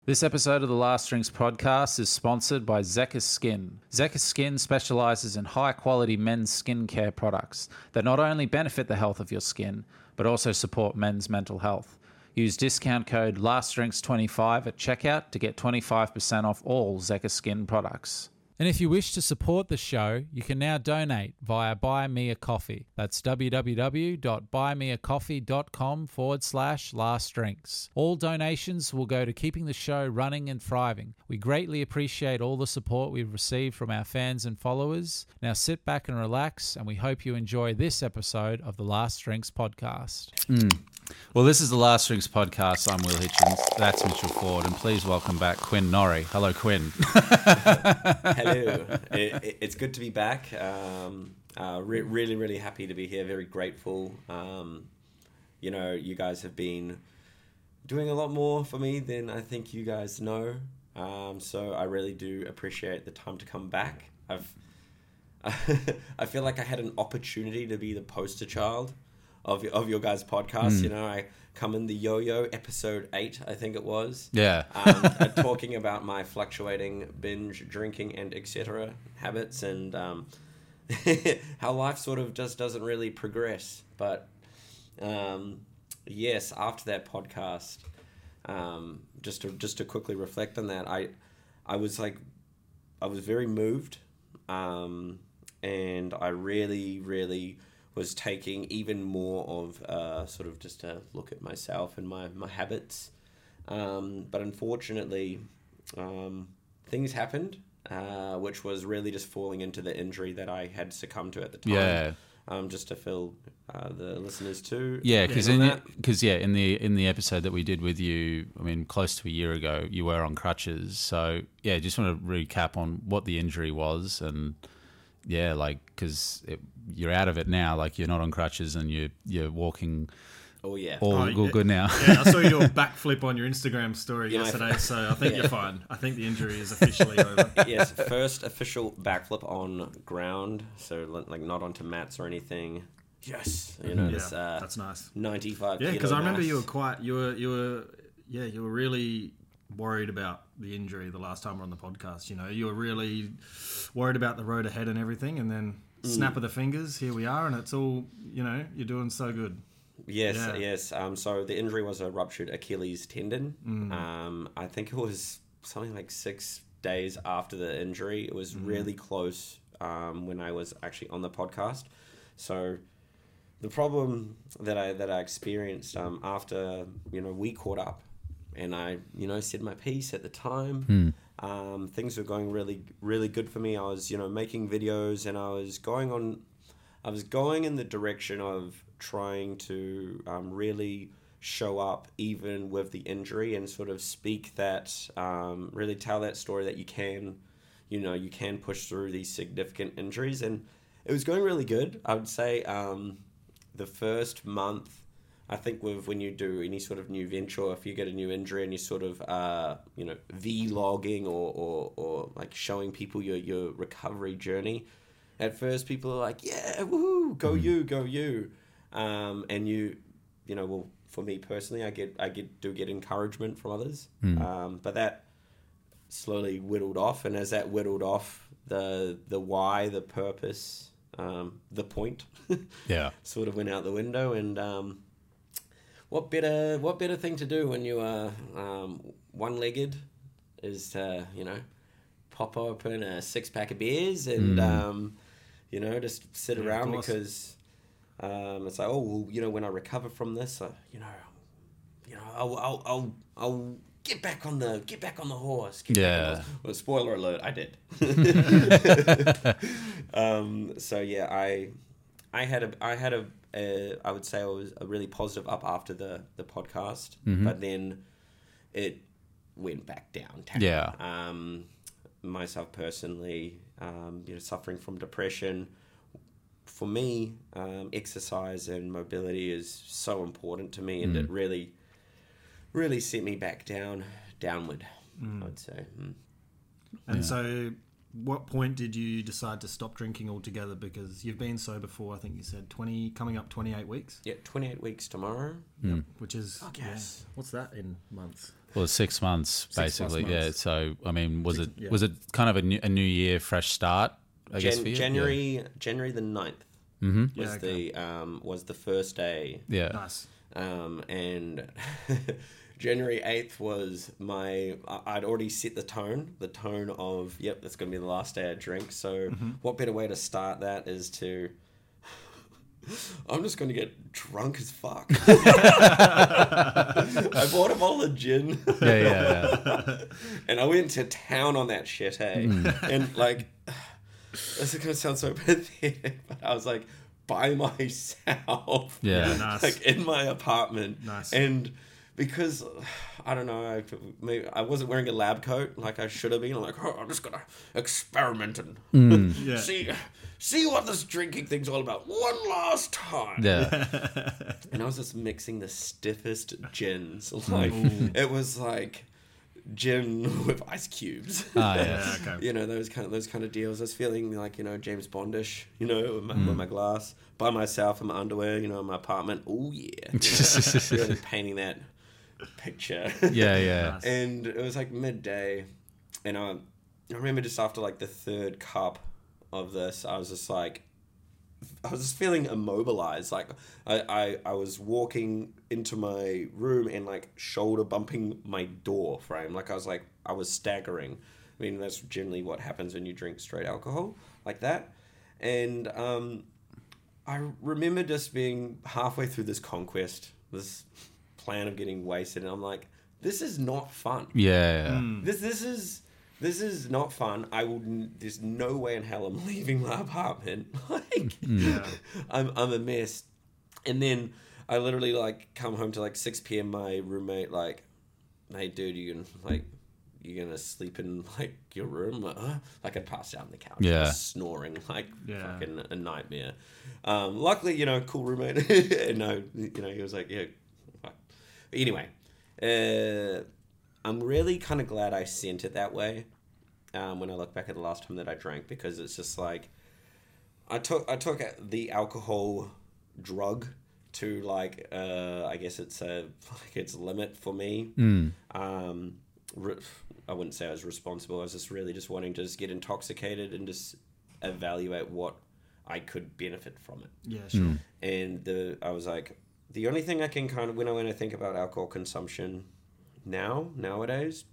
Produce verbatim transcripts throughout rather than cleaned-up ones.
This episode of the Last Drinks podcast is sponsored by Zekis Skin. Zekis Skin specializes in high-quality men's skincare products that not only benefit the health of your skin, but also support men's mental health. Use discount code last drinks twenty-five at checkout to get twenty-five percent off all Zekis Skin products. And if you wish to support the show, you can now donate via Buy Me a Coffee. That's www.buymeacoffee.com forward slash last drinks. All donations will go to keeping the show running and thriving. We greatly appreciate all the support we've received from our fans and followers. Now sit back and relax, and we hope you enjoy this episode of the Last Drinks podcast. Mm. Well, this is the Last Drinks podcast. I'm Will Hitchens. That's Mitchell Ford. And please welcome back Quinn Norrie. Hello, Quinn. Hello. It, it, it's good to be back. Um, uh, re- really, really happy to be here. Very grateful. Um, you know, you guys have been doing a lot more for me than I think you guys know. Um, so I really do appreciate the time to come back. I've, I feel like I had an opportunity to be the poster child of of your guys' podcast. Mm. You know, I come in the yo-yo episode eight, I think it was. Yeah. um, talking about my fluctuating binge drinking and et cetera habits and um, how life sort of just doesn't really progress. But um, yes, after that podcast, um, just to just to quickly reflect on that, I I was like, I was very moved, um, and I really, really was taking even more of uh, sort of just a look at myself and my, my habits. Um, but unfortunately, um, things happened, uh, which was really just falling into the injury that I had succumbed to at the time. Yeah. Um, just to fill uh, the listeners too. Yeah, because in because yeah, in the in the episode that we did with you, I mean, close to a year ago, you were on crutches. So yeah, just want to recap on what the injury was and. Yeah, like, because you're out of it now. Like, you're not on crutches and you're, you're walking oh, yeah. all, oh, all yeah. good now. Yeah, I saw your backflip on your Instagram story yeah, yesterday, so I think yeah. you're fine. I think the injury is officially over. Yes, first official backflip on ground, so, like, not onto mats or anything. Yes. You know, yeah, this, uh, that's nice. ninety-five Yeah, because I remember mass. you were quite, you were, you were, yeah, you were really worried about the injury the last time we were on the podcast. You know, you were really worried about the road ahead and everything, and then mm. snap of the fingers, here we are, and it's all, you know, you're doing so good. Yes, yeah. yes. Um, so the injury was a ruptured Achilles tendon. Mm. Um, I think it was something like six days after the injury. It was mm. really close um, when I was actually on the podcast. So the problem that I that I experienced um, after, you know, we caught up, and I, you know, said my piece at the time. Mm. Um, things were going really, really good for me. I was, you know, making videos, and I was going on, I was going in the direction of trying to um, really show up even with the injury and sort of speak that, um, really tell that story that you can, you know, you can push through these significant injuries. And it was going really good. I would say um, the first month, I think with when you do any sort of new venture, if you get a new injury and you sort of, uh, you know, vlogging or, or, or like showing people your, your recovery journey, at first people are like, yeah, woohoo, go mm. you, go you. Um, and you, you know, well, for me personally, I get, I get, do get encouragement from others. Mm. Um, but that slowly whittled off. And as that whittled off, the, the why, the purpose, um, the point, yeah, sort of went out the window. And, um, What better what better thing to do when you are um, one-legged is to, you know, pop open a six-pack of beers and, mm. um, you know, just sit yeah, around because um, it's like, oh, well, you know, when I recover from this, uh, you know, you know, I'll, I'll, I'll, I'll get back on the get back on the horse. Get yeah. Back on the horse. Well, spoiler alert, I did. um, so yeah, I, I had a, I had a. Uh, I would say I was a really positive up after the, the podcast, mm-hmm. but then it went back down. Yeah. Um, myself personally, um, you know, suffering from depression. For me, um, exercise and mobility is so important to me, and mm. it really, really set me back down, downward. Mm. I'd say. Mm. And yeah. so, what point did you decide to stop drinking altogether? Because you've been sober for, I think you said twenty, coming up twenty-eight weeks. Yeah, twenty-eight weeks tomorrow. Mm. Which is, Fuck yeah, yes. what's that in months? Well, it's six months Six plus basically. Yeah. months. So I mean, was Six- it yeah. was it kind of a new, a new year, fresh start? I guess Jan- for you? January January the ninth Yeah. Mm-hmm. was Yeah, okay. the um, was the first day. Yeah. Nice. Um, and January eighth was my, I- I'd already set the tone, the tone of, yep, that's going to be the last day I drink. So Mm-hmm. what better way to start that is to, I'm just going to get drunk as fuck. I bought a bottle of gin. Yeah. Yeah. Yeah. And I went to town on that shit, hey? Mm. And like, this is going to sound so pathetic, but I was like, by myself. Yeah. Yeah, nice. Like in my apartment. Nice. And because, I don't know, I, maybe I wasn't wearing a lab coat like I should have been. I'm like, oh, I'm just going to experiment and Yeah. see see what this drinking thing's all about one last time. Yeah. And I was just mixing the stiffest gins. Like, it was like gin with ice cubes. Ah, yeah. Yeah, okay. You know, those kind of those kind of deals. I was feeling like, you know, James Bondish, you know, with my, with my glass, by myself in my underwear, you know, in my apartment. Oh yeah, you know, really painting that picture. Yeah. Yeah. Nice. And it was like midday, and I, I remember just after like the third cup of this, I was just like, I was just feeling immobilized. Like I, I, I was walking into my room and like shoulder bumping my door frame. Like I was like, I was staggering. I mean, that's generally what happens when you drink straight alcohol like that. And um, I remember just being halfway through this conquest, this plan of getting wasted. And I'm like, this is not fun. Yeah. Yeah. This, this is... This is not fun. I will. There's no way in hell I'm leaving my apartment. Like, Yeah. I'm I'm a mess. And then I literally like come home to like six p.m. My roommate like, hey dude, you can like, you're gonna sleep in like your room? Like, uh, like I passed out on the couch, Yeah. just snoring like Yeah. fucking a nightmare. Um, luckily, you know, cool roommate. And no, you know, he was like, yeah. Fuck. But anyway, uh, I'm really kind of glad I sent it that way. Um, when I look back at the last time that I drank, because it's just like I took I took the alcohol drug to like uh, I guess it's a like its limit for me. Mm. Um, re- I wouldn't say I was responsible. I was just really just wanting to just get intoxicated and just evaluate what I could benefit from it. Yeah, sure. And the I was like, the only thing I can kind of when I when I think about alcohol consumption now nowadays,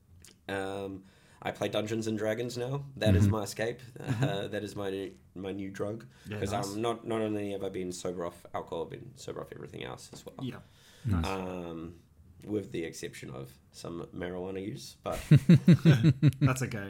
um, I play Dungeons and Dragons now. That is my escape. Uh, that is my my new drug. Yeah, Because nice. I'm not not only have I been sober off alcohol, I've been sober off everything else as well. Yeah. Nice. Um, with the exception of some marijuana use, but That's okay.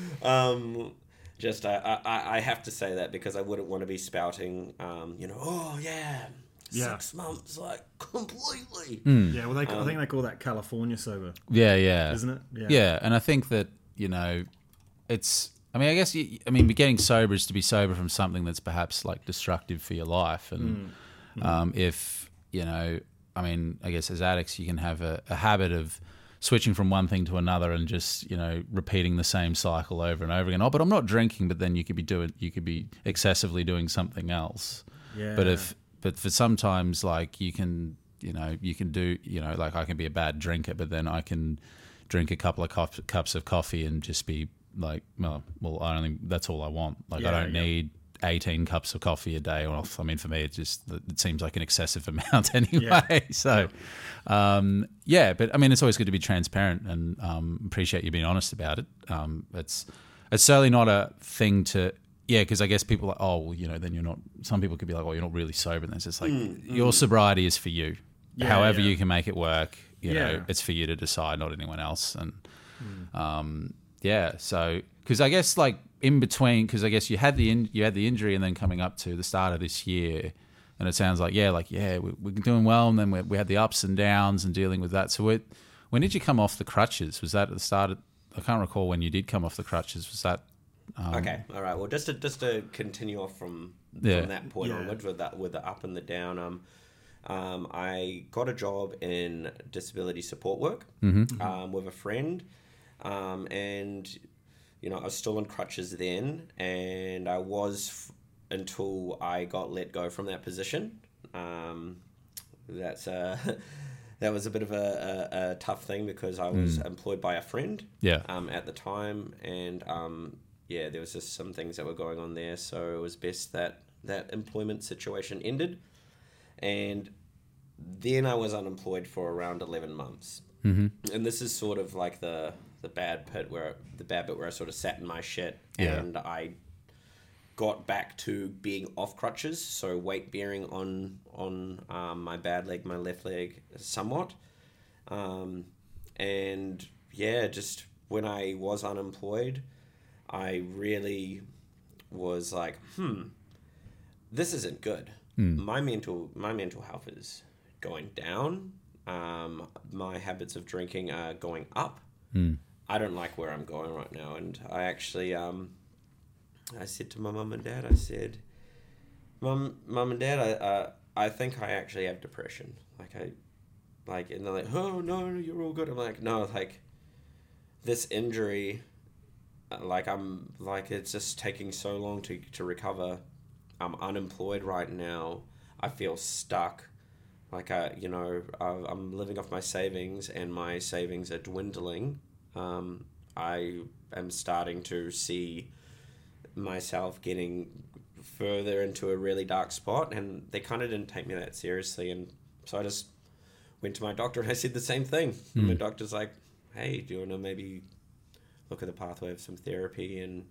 um, just I, I I have to say that because I wouldn't want to be spouting, um, you know, oh yeah, Yeah. six months like completely. Yeah, well, they, Um, I think they call that California sober, Yeah. Yeah. isn't it? Yeah. Yeah, and I think that, you know, it's, I mean, I guess, you, I mean, getting sober is to be sober from something that's perhaps like destructive for your life. And um, if, you know, I mean, I guess as addicts, you can have a, a habit of switching from one thing to another and just, you know, repeating the same cycle over and over again. Oh, but I'm not drinking, but then you could be doing, you could be excessively doing something else. Yeah. But if, but for sometimes, like, you can, you know, you can do, you know, like I can be a bad drinker, but then I can drink a couple of cup, cups of coffee and just be like, well, well, I only, that's all I want. Like, Yeah, I don't yeah. need eighteen cups of coffee a day. Well, I mean, for me, it just, it seems like an excessive amount anyway. So, um, yeah, but I mean, it's always good to be transparent and um, appreciate you being honest about it. Um, it's, it's certainly not a thing to, yeah, because I guess people are like, oh, well, you know, then you're not, some people could be like, oh, you're not really sober. And it's just like, your sobriety is for you. Yeah, However yeah. you can make it work, you Yeah. know, it's for you to decide, not anyone else. And um, yeah, so, because I guess like in between, because I guess you had the in, you had the injury and then coming up to the start of this year, and it sounds like, yeah, like, yeah, we, we're doing well. And then we, we had the ups and downs and dealing with that. So it, when did you come off the crutches? Was that at the start of, I can't recall when you did come off the crutches. Was that, Um, Okay, all right. Well, just to just to continue off from, Yeah. from that point Yeah. onwards with that with the up and the down. Um, um, I got a job in disability support work Mm-hmm. um, with a friend, um, and you know, I was still on crutches then, and I was f- until I got let go from that position. Um, that's uh, that was a bit of a, a, a tough thing because I was mm. employed by a friend. Yeah. Um, at the time, and um, yeah, there was just some things that were going on there, so it was best that that employment situation ended, and then I was unemployed for around eleven months. Mm-hmm. And this is sort of like the the bad bit where the bad bit where I sort of sat in my shit, yeah. and I got back to being off crutches, so weight bearing on on um, my bad leg, my left leg, somewhat, um, and yeah, just when I was unemployed, I really was like, hmm, this isn't good. Mm. My mental my mental health is going down. Um, my habits of drinking are going up. Mm. I don't like where I'm going right now, and I actually um, I said to my mum and dad, I said, Mum, mum and dad, I uh, I think I actually have depression. Like I, like, and they're like, oh no, you're all good. I'm like, no, like, this injury, like I'm like it's just taking so long to to recover. I'm unemployed right now. I feel stuck. Like I, you know, I'm living off my savings, and my savings are dwindling. Um, I am starting to see myself getting further into a really dark spot, and they kind of didn't take me that seriously, and so I just went to my doctor and I said the same thing. Mm. And my doctor's like, "Hey, do you want to maybe look at the pathway of some therapy?" And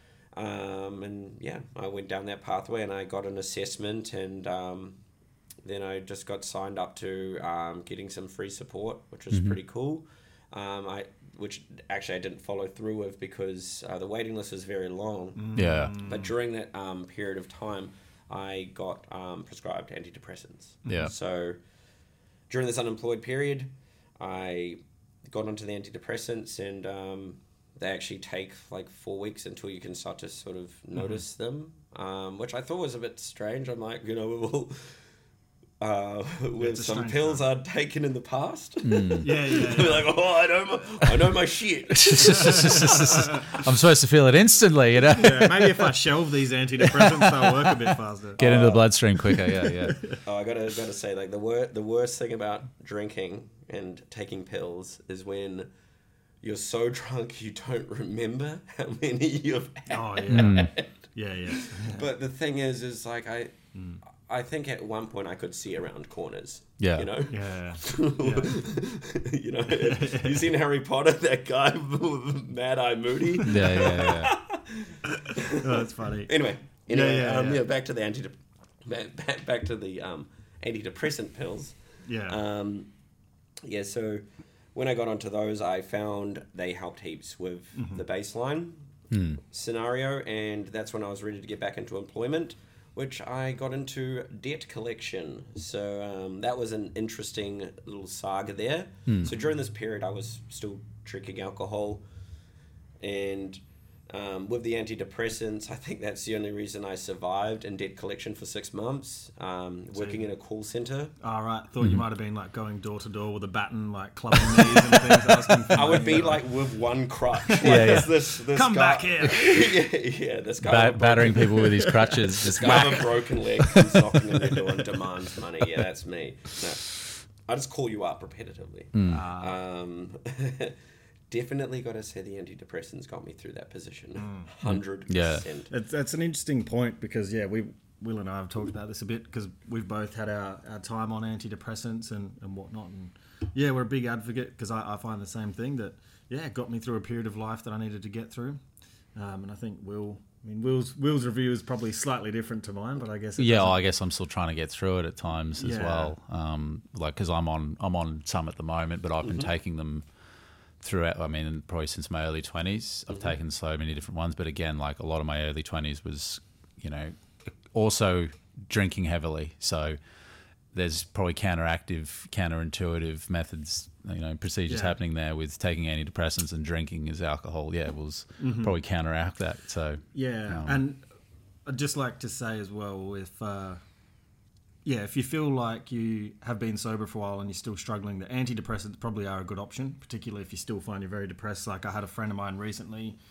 um, and yeah, I went down that pathway, and I got an assessment, and um, then I just got signed up to um, getting some free support, which was mm-hmm. pretty cool. Um, I which actually I didn't follow through with because uh, the waiting list was very long. Mm. Yeah. But during that um, period of time, I got um, prescribed antidepressants. Yeah. So during this unemployed period, I got onto the antidepressants, and um, they actually take like four weeks until you can start to sort of notice mm-hmm. them, um, which I thought was a bit strange. I'm like, you know, we'll... Uh, with some pills I'd taken in the past. Mm. yeah, yeah, yeah. Like, oh, I know my, I know my shit. I'm supposed to feel it instantly, you know. Yeah, maybe if I shelve these antidepressants, they'll work a bit faster. Get into the bloodstream quicker. Yeah, yeah. Oh, I gotta gotta say, like the wor- the worst thing about drinking and taking pills is when you're so drunk you don't remember how many you've had. Oh yeah, mm. yeah, yeah. But the thing is, is like I. Mm. I think at one point I could see around corners. Yeah. You know? Yeah. yeah. You know, you seen Harry Potter, that guy, Mad Eye Moody? Yeah, yeah, yeah. Oh, that's funny. Anyway, anyway yeah, yeah, um, yeah. yeah, back to the anti back, back to the um, antidepressant pills. Yeah. Um, yeah, so when I got onto those, I found they helped heaps with mm-hmm. the baseline mm. scenario, and that's when I was ready to get back into employment, which I got into debt collection. So um, that was an interesting little saga there. Hmm. So during this period, I was still drinking alcohol. And um, with the antidepressants, I think that's the only reason I survived in debt collection for six months, um, so working in a call center. All right. Thought mm-hmm. you might have been like going door to door with a baton, like clubbing knees and things. Asking for I would be like with one crutch. Like, yeah, yeah. This, this Come guy, back here. yeah, yeah, this guy. Ba- battering people with his crutches. This guy with a broken leg comes knocking on your door and demands money. Yeah, that's me. No, I just call you up repetitively. Mm. Uh, Um, definitely got to say the antidepressants got me through that position. one hundred percent. Yeah. It's, that's an interesting point because, yeah, we Will and I have talked about this a bit because we've both had our, our time on antidepressants and, and whatnot. And, yeah, we're a big advocate because I, I find the same thing that, yeah, it got me through a period of life that I needed to get through. Um, and I think Will... I mean, Will's Will's review is probably slightly different to mine, but I guess it yeah, doesn't... I guess I'm still trying to get through it at times as Yeah. well. Um, like because I'm on I'm on some at the moment, but I've been Mm-hmm. taking them throughout. I mean, probably since my early twenties, I've Mm-hmm. taken so many different ones. But again, like a lot of my early twenties was, you know, also drinking heavily. So there's probably counteractive, counterintuitive methods, you know, procedures Yeah. happening there with taking antidepressants and drinking as alcohol. Yeah, will Mm-hmm. probably counteract that. So Yeah, Um, and I'd just like to say as well, if uh, yeah, if you feel like you have been sober for a while and you're still struggling, the antidepressants probably are a good option, particularly if you still find you're very depressed. Like I had a friend of mine recently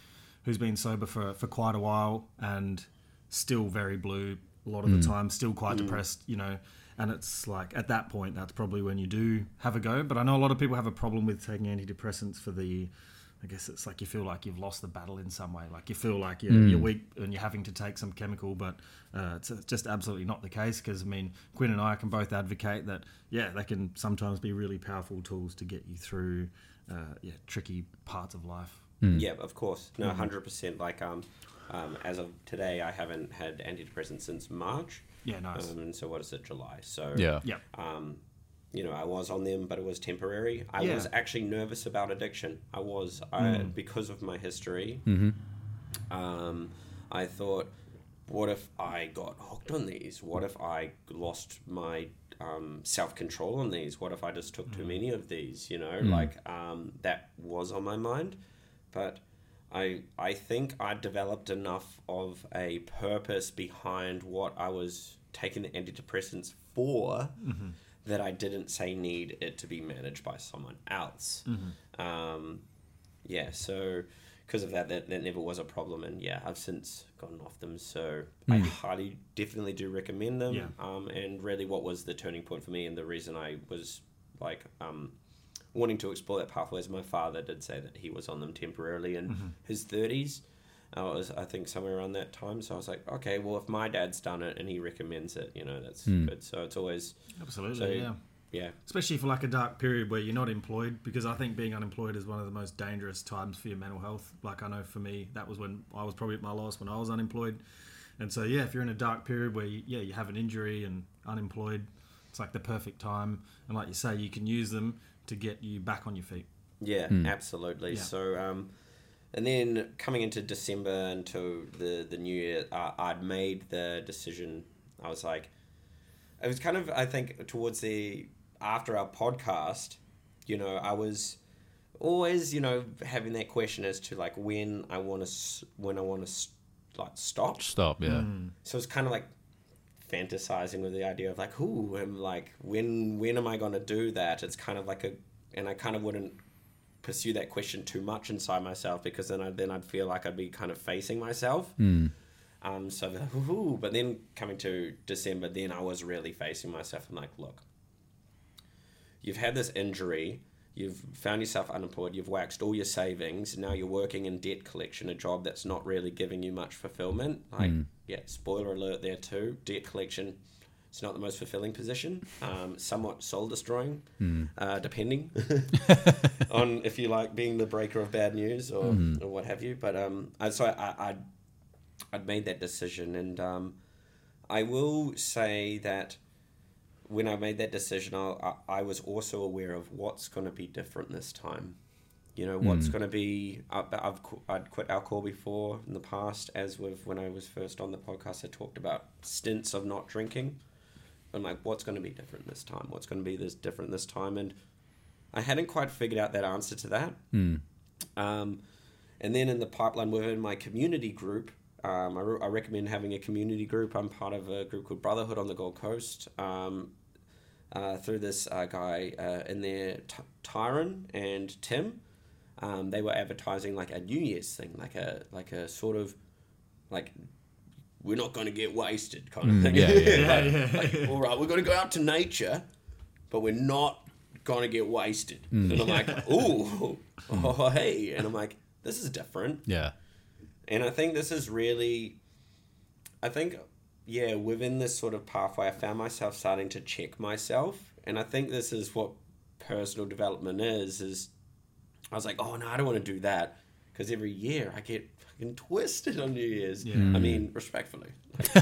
who's been sober for, for quite a while and still very blue a lot of the time, still quite depressed, you know. And it's like, at that point, that's probably when you do have a go. But I know a lot of people have a problem with taking antidepressants for the... I guess it's like you feel like you've lost the battle in some way. Like you feel like you're, mm. you're weak and you're having to take some chemical, but uh, it's just absolutely not the case. Because I mean, Quinn and I can both advocate that, yeah, they can sometimes be really powerful tools to get you through, uh, yeah, tricky parts of life. Mm. Yeah, of course, no, one hundred percent. Like um, um, as of today, I haven't had antidepressants since March. Yeah, nice. Um, and so what is it, July? So yeah, yeah. Um, you know, I was on them, but it was temporary. I yeah. was actually nervous about addiction. I was, I, Mm. because of my history. Mm-hmm. Um, I thought, what if I got hooked on these? What if I lost my um, self-control on these? What if I just took too Mm. many of these? You know, Mm. like um, that was on my mind. But I, I think I developed enough of a purpose behind what I was taking the antidepressants for. Mm-hmm. That I didn't say need it to be managed by someone else. Mm-hmm. Um, yeah, so because of that, that, that never was a problem. And yeah, I've since gotten off them. So mm. I highly, definitely do recommend them. Yeah. Um, and really what was the turning point for me and the reason I was like um, wanting to explore that pathway is my father did say that he was on them temporarily in mm-hmm. his thirties. I was, I think, somewhere around that time. So I was like, okay, well, if my dad's done it and he recommends it, you know, that's mm. good. So it's always... Absolutely, so, yeah. Yeah. Especially for like a dark period where you're not employed, because I think being unemployed is one of the most dangerous times for your mental health. Like I know for me, that was when I was probably at my lowest when I was unemployed. And so, yeah, if you're in a dark period where, you, yeah, you have an injury and unemployed, it's like the perfect time. And like you say, you can use them to get you back on your feet. Yeah, mm. absolutely. Yeah. So... um And then coming into December into the, the new year, uh, I'd made the decision. I was like, it was kind of, I think, towards the, after our podcast, you know, I was always, you know, having that question as to like when I want to, when I want to like stop. Stop, yeah. Mm. So it's kind of like fantasizing with the idea of like, ooh, I'm like, when, when am I going to do that? It's kind of like a, and I kind of wouldn't pursue that question too much inside myself because then I then I'd feel like I'd be kind of facing myself. Mm. Um, so like, ooh, but then coming to December, then I was really facing myself and like, look, you've had this injury, you've found yourself unemployed, you've waxed all your savings, now you're working in debt collection, a job that's not really giving you much fulfillment. Like, mm. yeah, spoiler alert there too, debt collection. It's not the most fulfilling position, um, somewhat soul-destroying, mm. uh, depending on if you like being the breaker of bad news or, mm. or what have you. But um, I, so I, I'd, I'd made that decision, and um, I will say that when I made that decision, I, I was also aware of what's going to be different this time. You know, what's mm. going to be... I've, I've I'd quit alcohol before in the past, as with when I was first on the podcast, I talked about stints of not drinking. I'm like, what's going to be different this time? What's going to be this different this time? And I hadn't quite figured out that answer to that. Mm. Um, and then in the pipeline within my community group, um, I, re- I recommend having a community group. I'm part of a group called Brotherhood on the Gold Coast. Um, uh, through this uh, guy uh, in there, T- Tyron and Tim, um, they were advertising like a New Year's thing, like a like a sort of like... we're not going to get wasted kind of thing. Yeah, yeah, like, yeah. like, all right, we're going to go out to nature, but we're not going to get wasted. Mm. And I'm like, ooh, oh, hey. And I'm like, this is different. Yeah. And I think this is really, I think, yeah, within this sort of pathway, I found myself starting to check myself. And I think this is what personal development is, is I was like, oh, no, I don't want to do that. Because every year I get fucking twisted on New Year's. Yeah. I mean, respectfully. I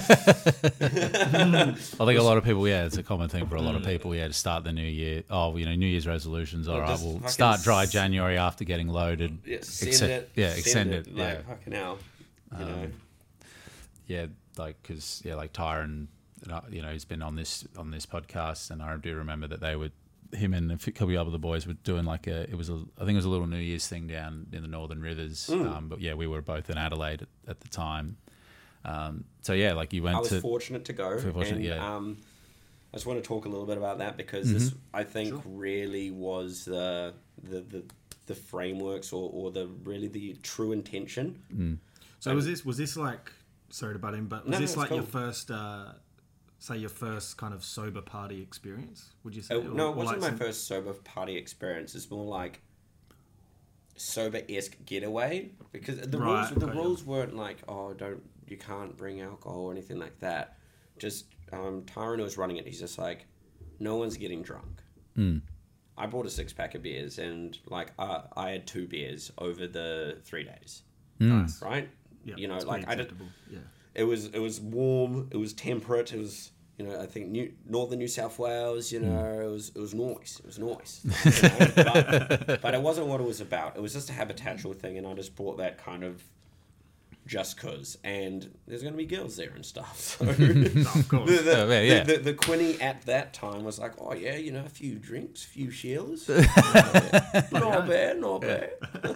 think a lot of people, yeah, it's a common thing for a lot of people, yeah, to start the new year. Oh, you know, New Year's resolutions. All Well, right, just we'll fucking start dry s- January after getting loaded. Yeah, send Except- it. yeah, send extend it. it, Like, yeah. fucking hell. You Um, know. Yeah, like because yeah, like Tyron, you know, he's been on this on this podcast, and I do remember that they would. Him and a couple of other boys were doing like a, it was a, I think it was a little New Year's thing down in the Northern Rivers. Mm. Um, but yeah, we were both in Adelaide at, at the time. Um, so yeah, like you went I was to. fortunate to go. fortunate, and, yeah. Um, I just want to talk a little bit about that because Mm-hmm. this, I think, Sure. really was the, the the the frameworks or, or the really the true intention. Mm. So was this was this like sorry to butt in, but was No, this it's like cool. your first, uh, say your first kind of sober party experience? Would you say? It, no, Or- it or wasn't like my some- first sober party experience. It's more like sober-esque getaway because the Right, rules the okay, yeah. rules weren't like, oh, don't you can't bring alcohol or anything like that. Just um, Tyron was running it. He's just like, no one's getting drunk. Mm. I bought a six pack of beers and like uh, I had two beers over the three days. Nice. Right? Yeah, you know, it's like pretty I did. acceptable. Yeah. It was it was warm. It was temperate. It was you know I think New, northern New South Wales. You know it was it was nice. It was nice. You know? but, but it wasn't what it was about. It was just a habitual thing, and I just brought that kind of just cause. And there's going to be girls there and stuff. So No, of course. the, the, Oh, yeah, yeah. the, the, the Quinny at that time was like, oh yeah, you know, a few drinks, a few shears. not bad, not bad.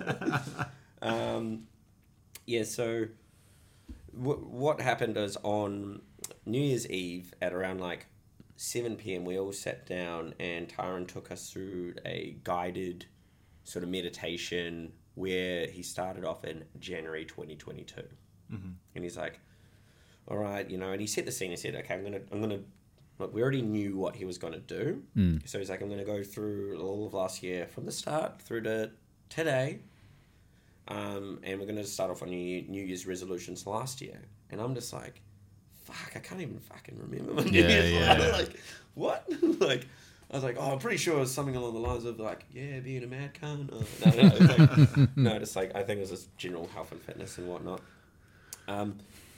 um, yeah, so w- what happened is on New Year's Eve at around like seven p.m. we all sat down and Tyron took us through a guided sort of meditation where he started off in January twenty twenty-two. Mm-hmm. And he's like, all right, you know, and he set the scene. He said, okay, I'm going to, I'm going to, look, we already knew what he was going to do. Mm. So he's like, I'm going to go through all of last year from the start through to today. Um, and we're going to start off on New, New Year's resolutions last year. And I'm just like, fuck, I can't even fucking remember my New Yeah, Year's. yeah. Like, like, what? like, I was like, oh, I'm pretty sure it was something along the lines of like, yeah, being a mad cunt. Oh, no, no, it's like, no, just like, I think it was just general health and fitness and whatnot. Um,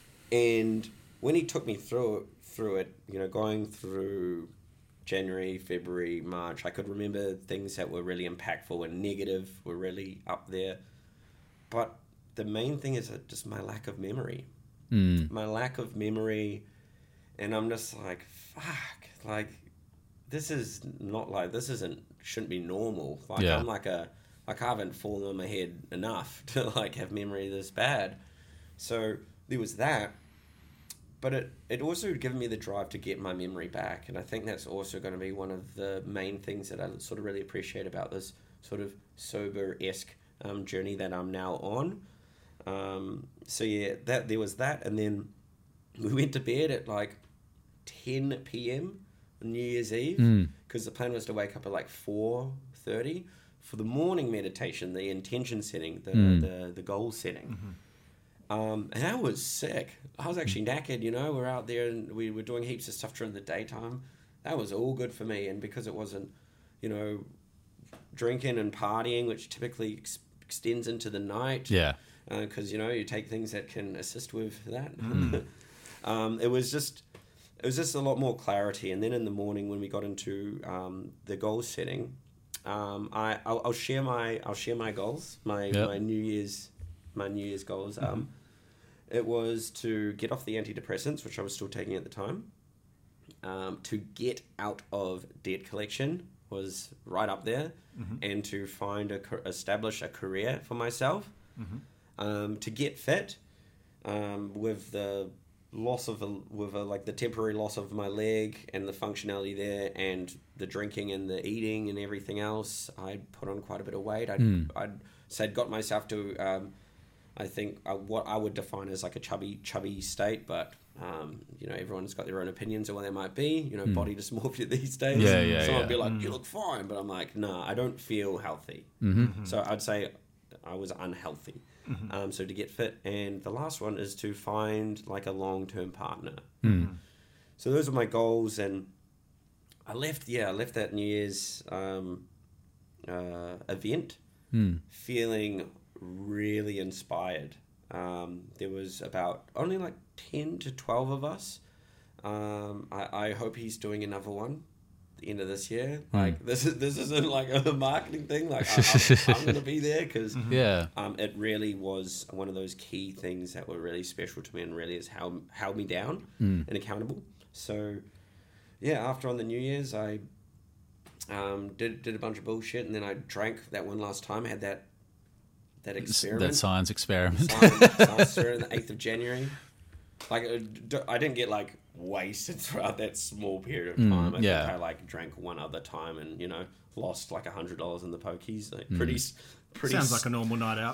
and when he took me through it, through it, you know, going through January, February, March, I could remember things that were really impactful and negative were really up there. But the main thing is that just my lack of memory. Mm. My lack of memory. And I'm just like, fuck, like, this is not like, this isn't, shouldn't be normal. Like, Yeah. I'm like a, like, I haven't fallen on my head enough to, like, have memory this bad. So there was that. But it, it also given me the drive to get my memory back. And I think that's also going to be one of the main things that I sort of really appreciate about this sort of sober-esque um, journey that I'm now on. Um, so yeah, that there was that. And then we went to bed at like ten p.m. on New Year's Eve because the plan was to wake up at like four thirty for the morning meditation, the intention setting, the, Mm. the, the goal setting. Um, and that was sick. I was actually knackered, you know. We're out there and we were doing heaps of stuff during the daytime. That was all good for me. And because it wasn't, you know, drinking and partying, which typically ex- extends into the night. Yeah. Because, uh, you know, you take things that can assist with that. um, it was just... It was just a lot more clarity. And then in the morning when we got into um, the goal setting, um, I, I'll, I'll share my I'll share my goals, my, Yep. my New Year's my New Year's goals. Um, it was to get off the antidepressants, which I was still taking at the time. Um, to get out of debt collection was right up there, and to find a ca- establish a career for myself. Um, to get fit, um, with the loss of a, with a, like the temporary loss of my leg and the functionality there, and the drinking and the eating and everything else, I put on quite a bit of weight. I'd, Mm. I'd said got myself to um, I think uh, what I would define as like a chubby chubby state, but um, you know, everyone's got their own opinions of what that might be. You know, body dysmorphia these days. Yeah, yeah, Someone yeah. would be like, "You look fine," but I'm like, "Nah, I don't feel healthy." Mm-hmm. So I'd say I was unhealthy. Um, so to get fit, and the last one is to find like a long term partner. Mm. So those are my goals, and I left. Yeah, I left that New Year's um, uh, event Mm. feeling really inspired. Um, there was about only like ten to twelve of us. Um, I, I hope he's doing another one at the end of this year. Like this is this isn't like a marketing thing. Like I, I'm, I'm gonna be there because Yeah. um, it really was one of those key things that were really special to me and really has held held me down Mm. and accountable. So yeah, after on the New Year's, I um, did did a bunch of bullshit, and then I drank that one last time. I had that that experiment. That science experiment. Science, science experiment, the eighth of January. Like, uh, d- I didn't get like wasted throughout that small period of time. Mm, I yeah. think I like drank one other time and, you know, lost like a hundred dollars in the pokies. Like pretty, mm. pretty Sounds like a normal night out.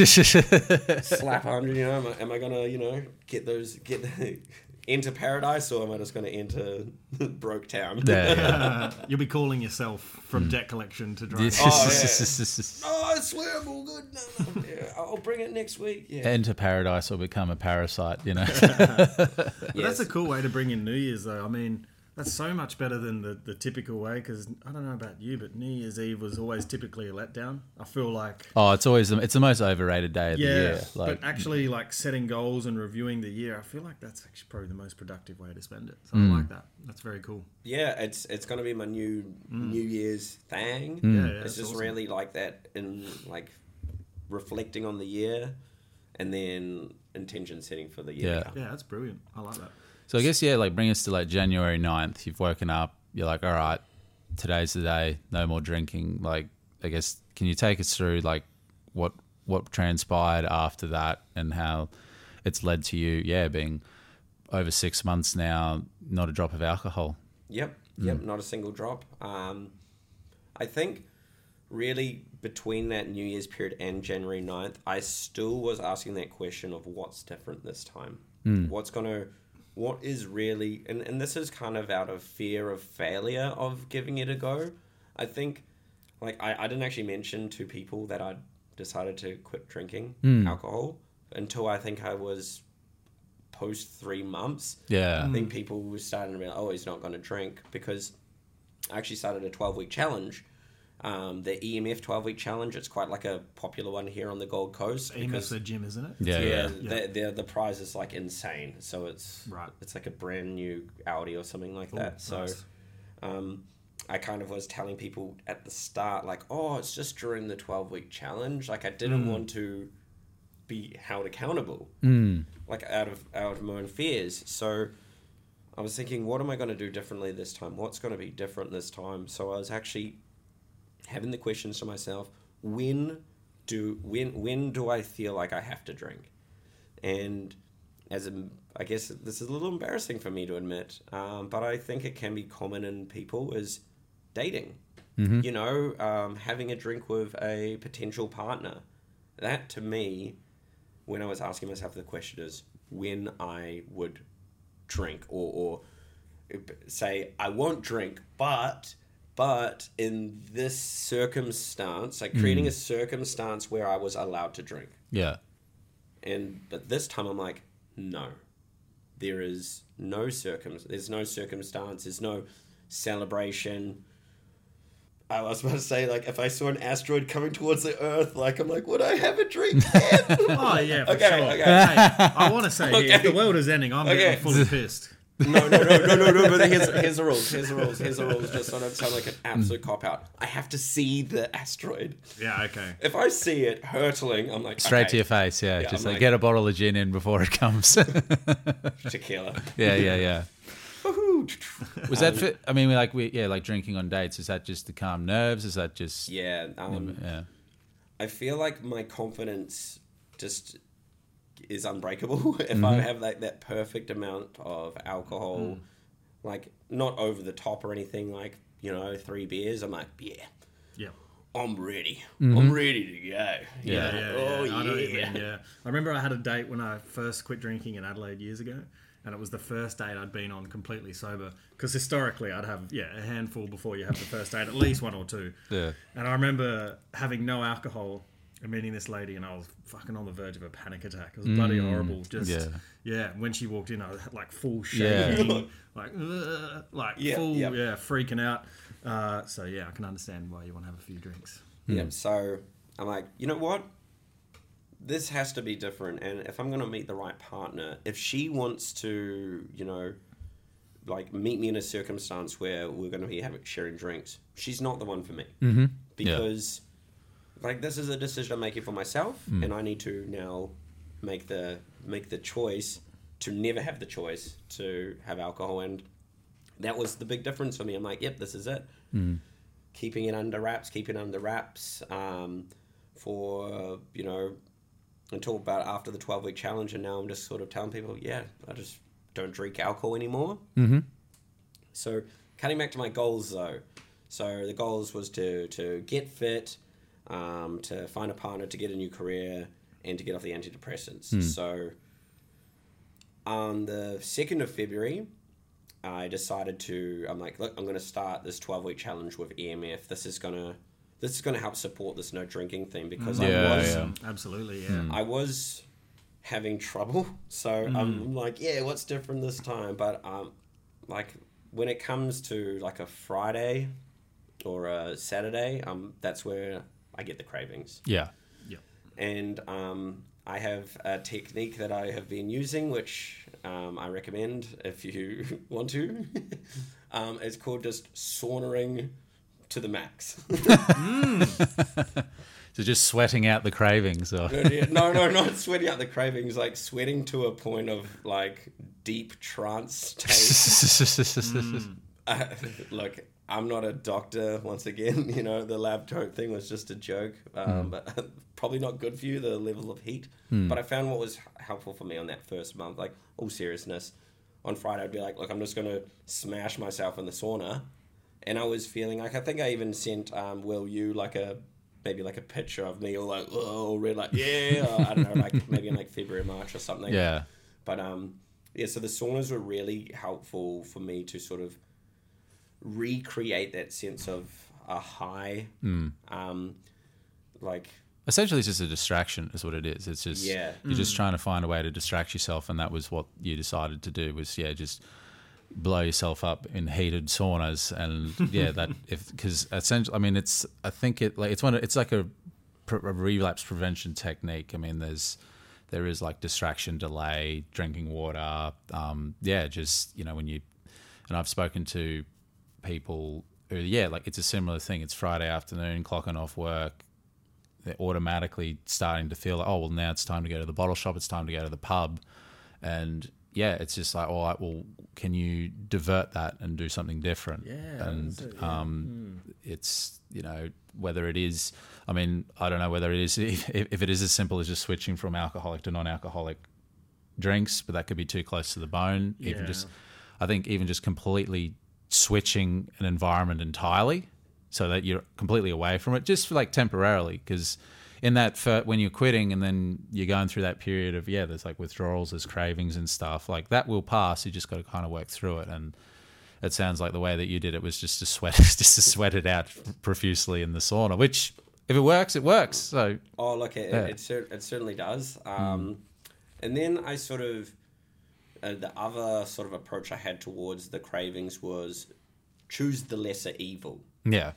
slap a hundred, you know, am I, am I gonna, you know, get those, get enter paradise, or am I just gonna enter broke town? Yeah, yeah. Uh, you'll be calling yourself from debt collection to drink. Oh, yeah. Oh, I swear I'm all good. No, no, yeah, I'll bring it next week. Yeah. Enter paradise or become a parasite, you know. But Yes. that's a cool way to bring in New Year's, though. I mean, that's so much better than the, the typical way, because I don't know about you, but New Year's Eve was always typically a letdown. I feel like... Oh, it's always the, it's the most overrated day of yeah, the year. Like, but actually, like, setting goals and reviewing the year, I feel like that's actually probably the most productive way to spend it. So Mm. I like that. That's very cool. Yeah, it's it's gonna be my new New Year's thing. Yeah, yeah, it's just awesome. really like that in like reflecting on the year, and then intention setting for the year. Yeah. to come. Yeah, that's brilliant. I like that. So I guess, yeah, like bring us to like January ninth. You've woken up. You're like, all right, today's the day. No more drinking. Like, I guess, can you take us through like what what transpired after that and how it's led to you, yeah, being over six months now, not a drop of alcohol? Yep, yep, not a single drop. Um, I think really between that New Year's period and January ninth, I still was asking that question of what's different this time. What's gonna what is really, and, and this is kind of out of fear of failure of giving it a go. I think, like, I, I didn't actually mention to people that I'd decided to quit drinking alcohol until I think I was post three months. Yeah. I think people were starting to realize, oh, he's not going to drink, because I actually started a twelve-week challenge. Um, the E M F twelve-week challenge, it's quite like a popular one here on the Gold Coast. E M F's a gym, isn't it? Yeah, Yeah, yeah. The, the the prize is like insane. So it's Right. it's like a brand new Audi or something like Ooh, that. So nice. um, I kind of was telling people at the start, like, oh, it's just during the twelve week challenge. Like, I didn't want to be held accountable, Mm. like out of out of my own fears. So I was thinking, what am I going to do differently this time? What's going to be different this time? So I was actually having the questions to myself: when do when when do I feel like I have to drink? And as a, I guess this is a little embarrassing for me to admit, um, but I think it can be common in people, is dating. Mm-hmm. You know, um, having a drink with a potential partner. That, to me, when I was asking myself the question, is when I would drink, or, or say, I won't drink, but but in this circumstance, like creating a circumstance where I was allowed to drink. Yeah. And but this time I'm like, no, there is no circum, there's no circumstance, there's no celebration. I was about to say, like, if I saw an asteroid coming towards the Earth, like, I'm like, would I have a drink then? Oh, yeah, for Okay, sure. okay. Hey, I want to say, here, Okay. if the world is ending, I'm Okay. getting fully pissed. No, no, no, no, no, no. But here's, here's the rules. Here's the rules. Here's the rules. Just so I don't sound like an absolute cop out. I have to see the asteroid. Yeah, okay. If I see it hurtling, I'm like, Straight okay, to your face, yeah. Yeah, Just I'm like, like- get a bottle of gin in before it comes. tequila. yeah, yeah, yeah. Woohoo. Was that fit? I mean, like we, yeah, like drinking on dates. Is that just to calm nerves? Is that just, Yeah. Um, yeah, I feel like my confidence just is unbreakable if I have like that perfect amount of alcohol, like not over the top or anything, like, you know, three beers. I'm like, yeah, Yeah. I'm ready. I'm ready to go. Yeah, Yeah. yeah, yeah. Oh, I know what you yeah. mean, yeah. I remember I had a date when I first quit drinking in Adelaide years ago, and it was the first date I'd been on completely sober. Because historically, I'd have, yeah, a handful before you have the first date, at least one or two. yeah. And I remember having no alcohol and meeting this lady, and I was fucking on the verge of a panic attack. It was bloody horrible. Just yeah. yeah. When she walked in, I was like full Yeah. shaking, like "Ugh," like Yeah, full yeah. yeah, freaking out. Uh, so yeah, I can understand why you want to have a few drinks. Yeah, so I'm like, you know what? This has to be different. And if I'm going to meet the right partner, if she wants to, you know, like meet me in a circumstance where we're going to be having sharing drinks, she's not the one for me. Mm-hmm. Because, like, this is a decision I'm making for myself, and I need to now make the make the choice to never have the choice to have alcohol. And that was the big difference for me. I'm like, yep, this is it. Mm. Keeping it under wraps, keeping it under wraps um, for, you know, until about after the twelve-week challenge. And now I'm just sort of telling people, yeah, I just don't drink alcohol anymore. Mm-hmm. So cutting back to my goals though. So the goals was to, to get fit, um, to find a partner, to get a new career, and to get off the antidepressants. Mm. So on the second of February, I decided to, I'm like, look, I'm going to start this twelve-week challenge with E M F. This is going to this is going to help support this no drinking thing because Yeah, I was yeah. Absolutely, yeah. I was having trouble. So I'm like, yeah, what's different this time? But um, like when it comes to like a Friday or a Saturday, um, that's where I get the cravings. Yeah. Yep. And um, I have a technique that I have been using, which um, I recommend if you want to. um, it's called just saunering to the max. So just sweating out the cravings. Or... no, no, not sweating out the cravings, like sweating to a point of like deep trance state. uh, look, I'm not a doctor, once again. You know, the lab coat thing was just a joke, um, mm. but probably not good for you, the level of heat. Mm. But I found what was helpful for me on that first month, like, all seriousness. On Friday, I'd be like, look, I'm just going to smash myself in the sauna. And I was feeling like, I think I even sent um, Will you like a, maybe like a picture of me all like, oh, red, like, yeah, or, I don't know, like maybe in like February, March or something. Yeah. But um, yeah, so the saunas were really helpful for me to sort of recreate that sense of a high. Mm. Um, like, essentially, it's just a distraction, is what it is. It's just yeah. you're mm. just trying to find a way to distract yourself, and that was what you decided to do. Was yeah, just blow yourself up in heated saunas, and yeah, that if because essentially, I mean, it's I think it like it's one of, it's like a, a relapse prevention technique. I mean, there's there is like distraction, delay, drinking water. Um, yeah, just you know when you and I've spoken to people who yeah, like it's a similar thing. It's Friday afternoon, clocking off work. They're automatically starting to feel like, oh, well, now it's time to go to the bottle shop. It's time to go to the pub. And yeah, it's just like, all right, well, can you divert that and do something different? Yeah. And it, yeah. um, mm. it's, you know, whether it is, I mean, I don't know whether it is, if, if it is as simple as just switching from alcoholic to non-alcoholic drinks, but that could be too close to the bone. Yeah. Even just, I think even just completely switching an environment entirely, so that you're completely away from it, just for like temporarily, because in that for, when you're quitting and then you're going through that period of yeah, there's like withdrawals, there's cravings and stuff like that will pass. You just got to kind of work through it, and it sounds like the way that you did it was just to sweat, just to sweat it out profusely in the sauna. Which, if it works, it works. So oh, look, it yeah. it, it, cer- it certainly does. Um, mm. And then I sort of uh, the other sort of approach I had towards the cravings was choose the lesser evil. Yeah.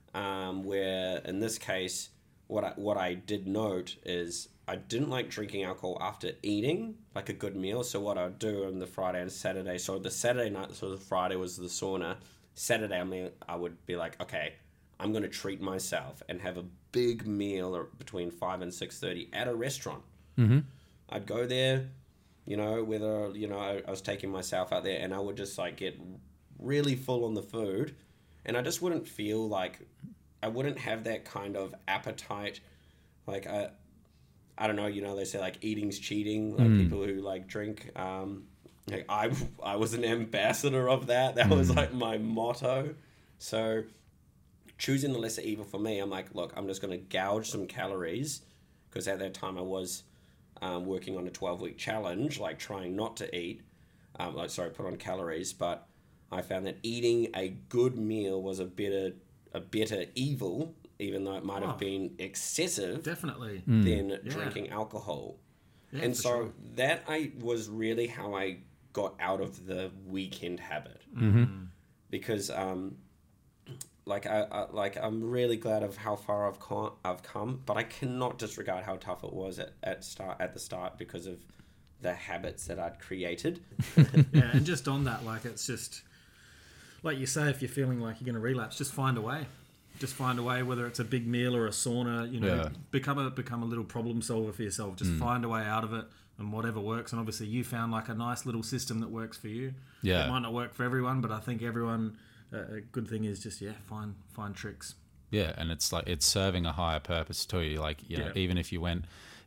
Um, where in this case, what I, what I did note is I didn't like drinking alcohol after eating, like a good meal. So what I'd do on the Friday and Saturday, so the Saturday night, so the Friday was the sauna. Saturday, I mean, I would be like, okay, I'm going to treat myself and have a big meal between five and six thirty at a restaurant. Mm-hmm. I'd go there, you know, whether, you know, I, I was taking myself out there, and I would just like get really full on the food. And I just wouldn't feel like, I wouldn't have that kind of appetite. Like, I, I don't know, you know, they say like eating's cheating, like mm. people who like drink. Um, like I, I was an ambassador of that. That mm. was like my motto. So choosing the lesser evil for me, I'm like, look, I'm just going to gouge some calories, because at that time I was um, working on a twelve week challenge, like trying not to eat, um, like, sorry, put on calories, but I found that eating a good meal was a better a better evil, even though it might have oh, been excessive, definitely, than yeah. drinking alcohol. Yeah, and so sure. that I was really how I got out of the weekend habit. Mm-hmm. Because um, like I, I like I'm really glad of how far I've come, I've come, but I cannot disregard how tough it was at, at start at the start because of the habits that I'd created. Yeah, and just on that, like it's just like you say, if you're feeling like you're going to relapse, just find a way. Just find a way, whether it's a big meal or a sauna, you know, yeah. become a become a little problem solver for yourself. Just mm. find a way out of it, and whatever works. And obviously you found like a nice little system that works for you. Yeah. It might not work for everyone, but I think everyone, uh, a good thing is just, yeah, find find tricks. Yeah, and it's like it's serving a higher purpose to you. Like, you know, yeah. even if you went,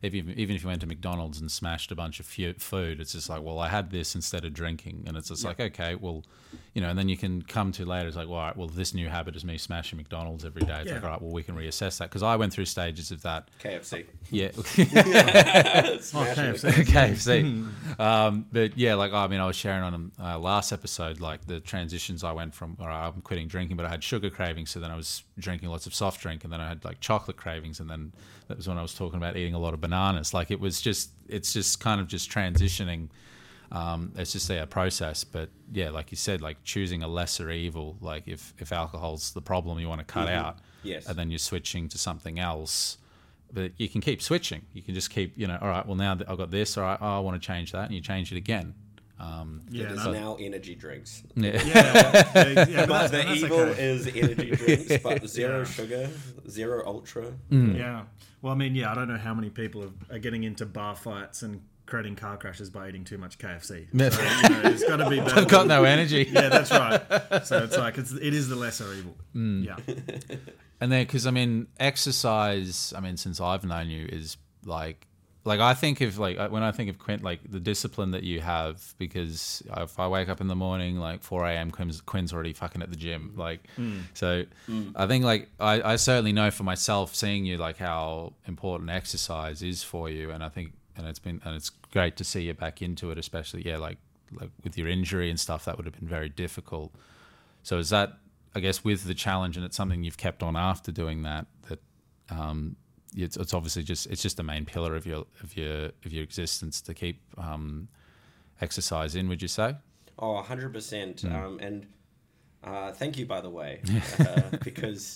if you, even if you went to McDonald's and smashed a bunch of fu- food, it's just like, well, I had this instead of drinking, and it's just Yeah. like, okay, well, you know, and then you can come to later. It's like, well, all right, well, this new habit is me smashing McDonald's every day. It's Yeah. like, all right, well, we can reassess that because I went through stages of that. K F C. Yeah. Oh, Smashing K F C. it. K F C. Um, but yeah, like I mean, I was sharing on uh, last episode, like the transitions I went from. All right, I'm quitting drinking, but I had sugar cravings, so then I was drinking lots of soft drink, and then I had like chocolate cravings, and then that was when I was talking about eating a lot of bananas. Like it was just, it's just kind of just transitioning. Um, it's just a process, but yeah, like you said, like choosing a lesser evil. Like if if alcohol's the problem you want to cut Mhm. out, Yes. and then you're switching to something else. But you can keep switching. You can just keep, you know, all right, well, now that I've got this, all right, oh, I want to change that, and you change it again. Um, Yeah, It is no. now energy drinks. yeah. Yeah, yeah, yeah, but But that's, the and that's evil okay. is energy drinks, but zero Yeah. sugar, zero ultra. Yeah. Well, I mean, yeah, I don't know how many people are, are getting into bar fights and creating car crashes by eating too much K F C. So, you know, it's got to be better. I've got no energy. Yeah, that's right. So it's like it's it is the lesser evil. Yeah. And then, because I mean, exercise. I mean, since I've known you, is like, like I think of like when I think of Quint, like the discipline that you have. Because if I wake up in the morning, like four a.m., Quinn's, Quinn's already fucking at the gym. Like, so I think like I, I certainly know for myself, seeing you, like how important exercise is for you, and I think, and it's been, and it's great to see you back into it, especially yeah, like like with your injury and stuff, that would have been very difficult. So is that, I guess, with the challenge, and it's something you've kept on after doing that, that um, it's, it's obviously just it's just the main pillar of your of your of your existence to keep um, exercise in. Would you say? Oh, one hundred percent. Hmm. Um, and uh, thank you, by the way, uh, because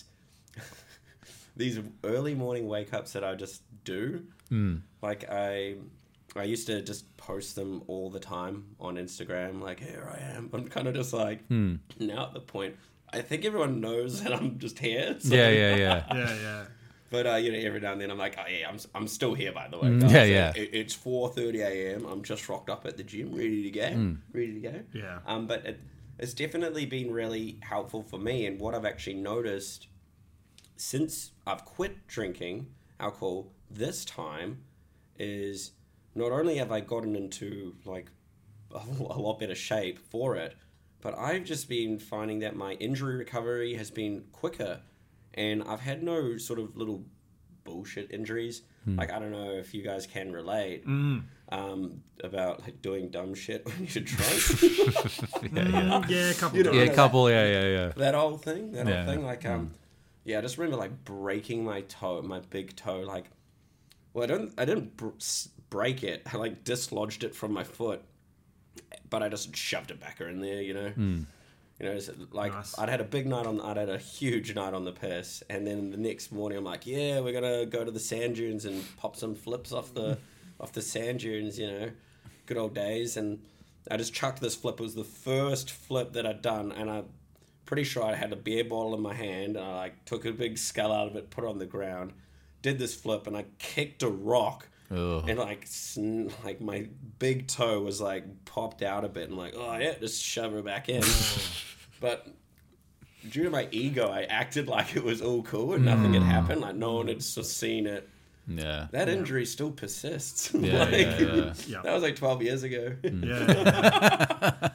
these early morning wake ups that I just do, Mm. like I, I used to just post them all the time on Instagram. Like, here I am. I'm kind of just like Mm. now at the point. I think everyone knows that I'm just here. so- Yeah, yeah, yeah. Yeah, yeah. But uh, you know, every now and then I'm like, oh yeah, I'm I'm still here, by the way. Mm, guys. yeah, yeah. It, it's four thirty a.m. I'm just rocked up at the gym, ready to go, Mm. ready to go. Yeah. Um, but it, it's definitely been really helpful for me, and what I've actually noticed since I've quit drinking alcohol this time is not only have I gotten into like a, a lot better shape for it, but I've just been finding that my injury recovery has been quicker, and I've had no sort of little bullshit injuries. Like, I don't know if you guys can relate Mm. um, about like doing dumb shit when you're drunk. yeah, yeah. Mm, yeah, a couple You know, of Yeah, times. a couple. Yeah, yeah, yeah. that whole thing, that Yeah. whole thing. Like, um, yeah, I just remember like breaking my toe, my big toe. Like, well, I don't, I didn't br- s- break it. I like dislodged it from my foot, but I just shoved it back in there. You know, you know, it's like Nice. I'd had a big night on, I'd had a huge night on the piss, and then the next morning I'm like, yeah, we're gonna go to the sand dunes and pop some flips off the, off the sand dunes. You know, good old days. And I just chucked this flip. It was the first flip that I'd done, and I. Pretty sure I had a beer bottle in my hand, and I like took a big skull out of it, put it on the ground, did this flip, and I kicked a rock, Ugh. and like sn- like my big toe was like popped out a bit, and like oh yeah, just shove it back in. But due to my ego, I acted like it was all cool and nothing had happened, like no one had just seen it. Yeah. That injury still persists. Yeah, like, yeah, yeah. Yeah. That was like twelve years ago. Yeah, yeah.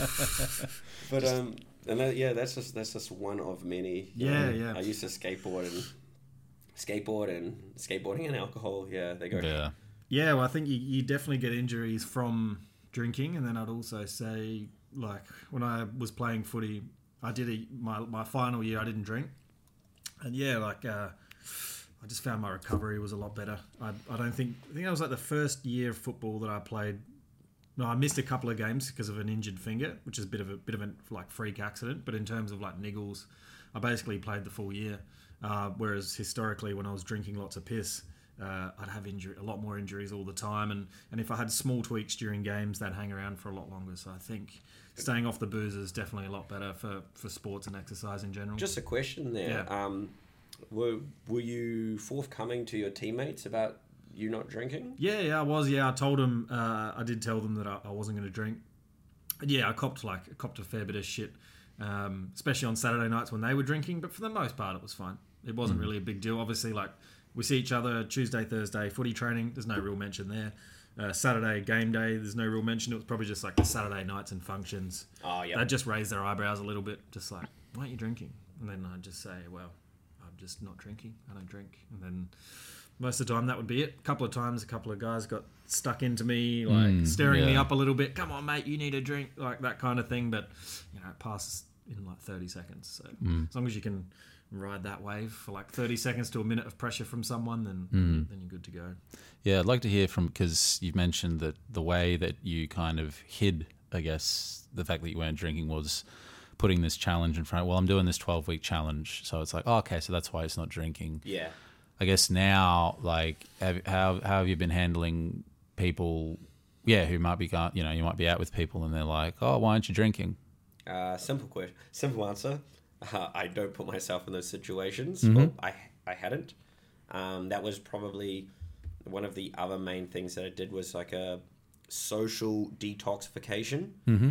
But um, and that, yeah, that's just that's just one of many. you Yeah, know. yeah. I used to skateboard and skateboard and skateboarding and alcohol. Yeah, they go. Yeah. Yeah, well, I think you, you definitely get injuries from drinking, and then I'd also say, like, when I was playing footy, I did a, my my final year. I didn't drink, and yeah, like uh, I just found my recovery was a lot better. I, I don't think I think that was like the first year of football that I played. No, I missed a couple of games because of an injured finger, which is a bit of a bit of a like freak accident. But in terms of like niggles, I basically played the full year. Uh, whereas historically, when I was drinking lots of piss, uh, I'd have injury, a lot more injuries all the time. And, and if I had small tweaks during games, they'd hang around for a lot longer. So I think staying off the booze is definitely a lot better for, for sports and exercise in general. Just a question there. Yeah. Um, were were you forthcoming to your teammates about you not drinking? Yeah, yeah, I was. Yeah, I told them. Uh, I did tell them that I, I wasn't going to drink. And yeah, I copped like I copped a fair bit of shit, um, especially on Saturday nights when they were drinking. But for the most part, it was fine. It wasn't really a big deal. Obviously, like we see each other Tuesday, Thursday, footy training. There's no real mention there. Uh, Saturday game day, there's no real mention. It was probably just like the Saturday nights and functions. Oh, yeah. They just raise their eyebrows a little bit, just like, why aren't you drinking? And then I'd just say, well, I'm just not drinking. I don't drink. And then most of the time that would be it. A couple of times, a couple of guys got stuck into me, like Mm, staring me yeah. up a little bit. Come on, mate, you need a drink, like that kind of thing. But, you know, it passes in like thirty seconds. So Mm. as long as you can ride that wave for like thirty seconds to a minute of pressure from someone, then Mm. then you're good to go. Yeah, I'd like to hear from, because you've mentioned that the way that you kind of hid, I guess, the fact that you weren't drinking was putting this challenge in front. Well, I'm doing this twelve-week challenge, so it's like, oh, okay, so that's why it's not drinking. Yeah. I guess now, like, have, how how have you been handling people, yeah, who might be, go- you know, you might be out with people and they're like, oh, why aren't you drinking? Uh, simple question. Simple answer. Uh, I don't put myself in those situations. Mhm. Well, I I hadn't. Um, that was probably one of the other main things that I did was like a social detoxification. Mm-hmm.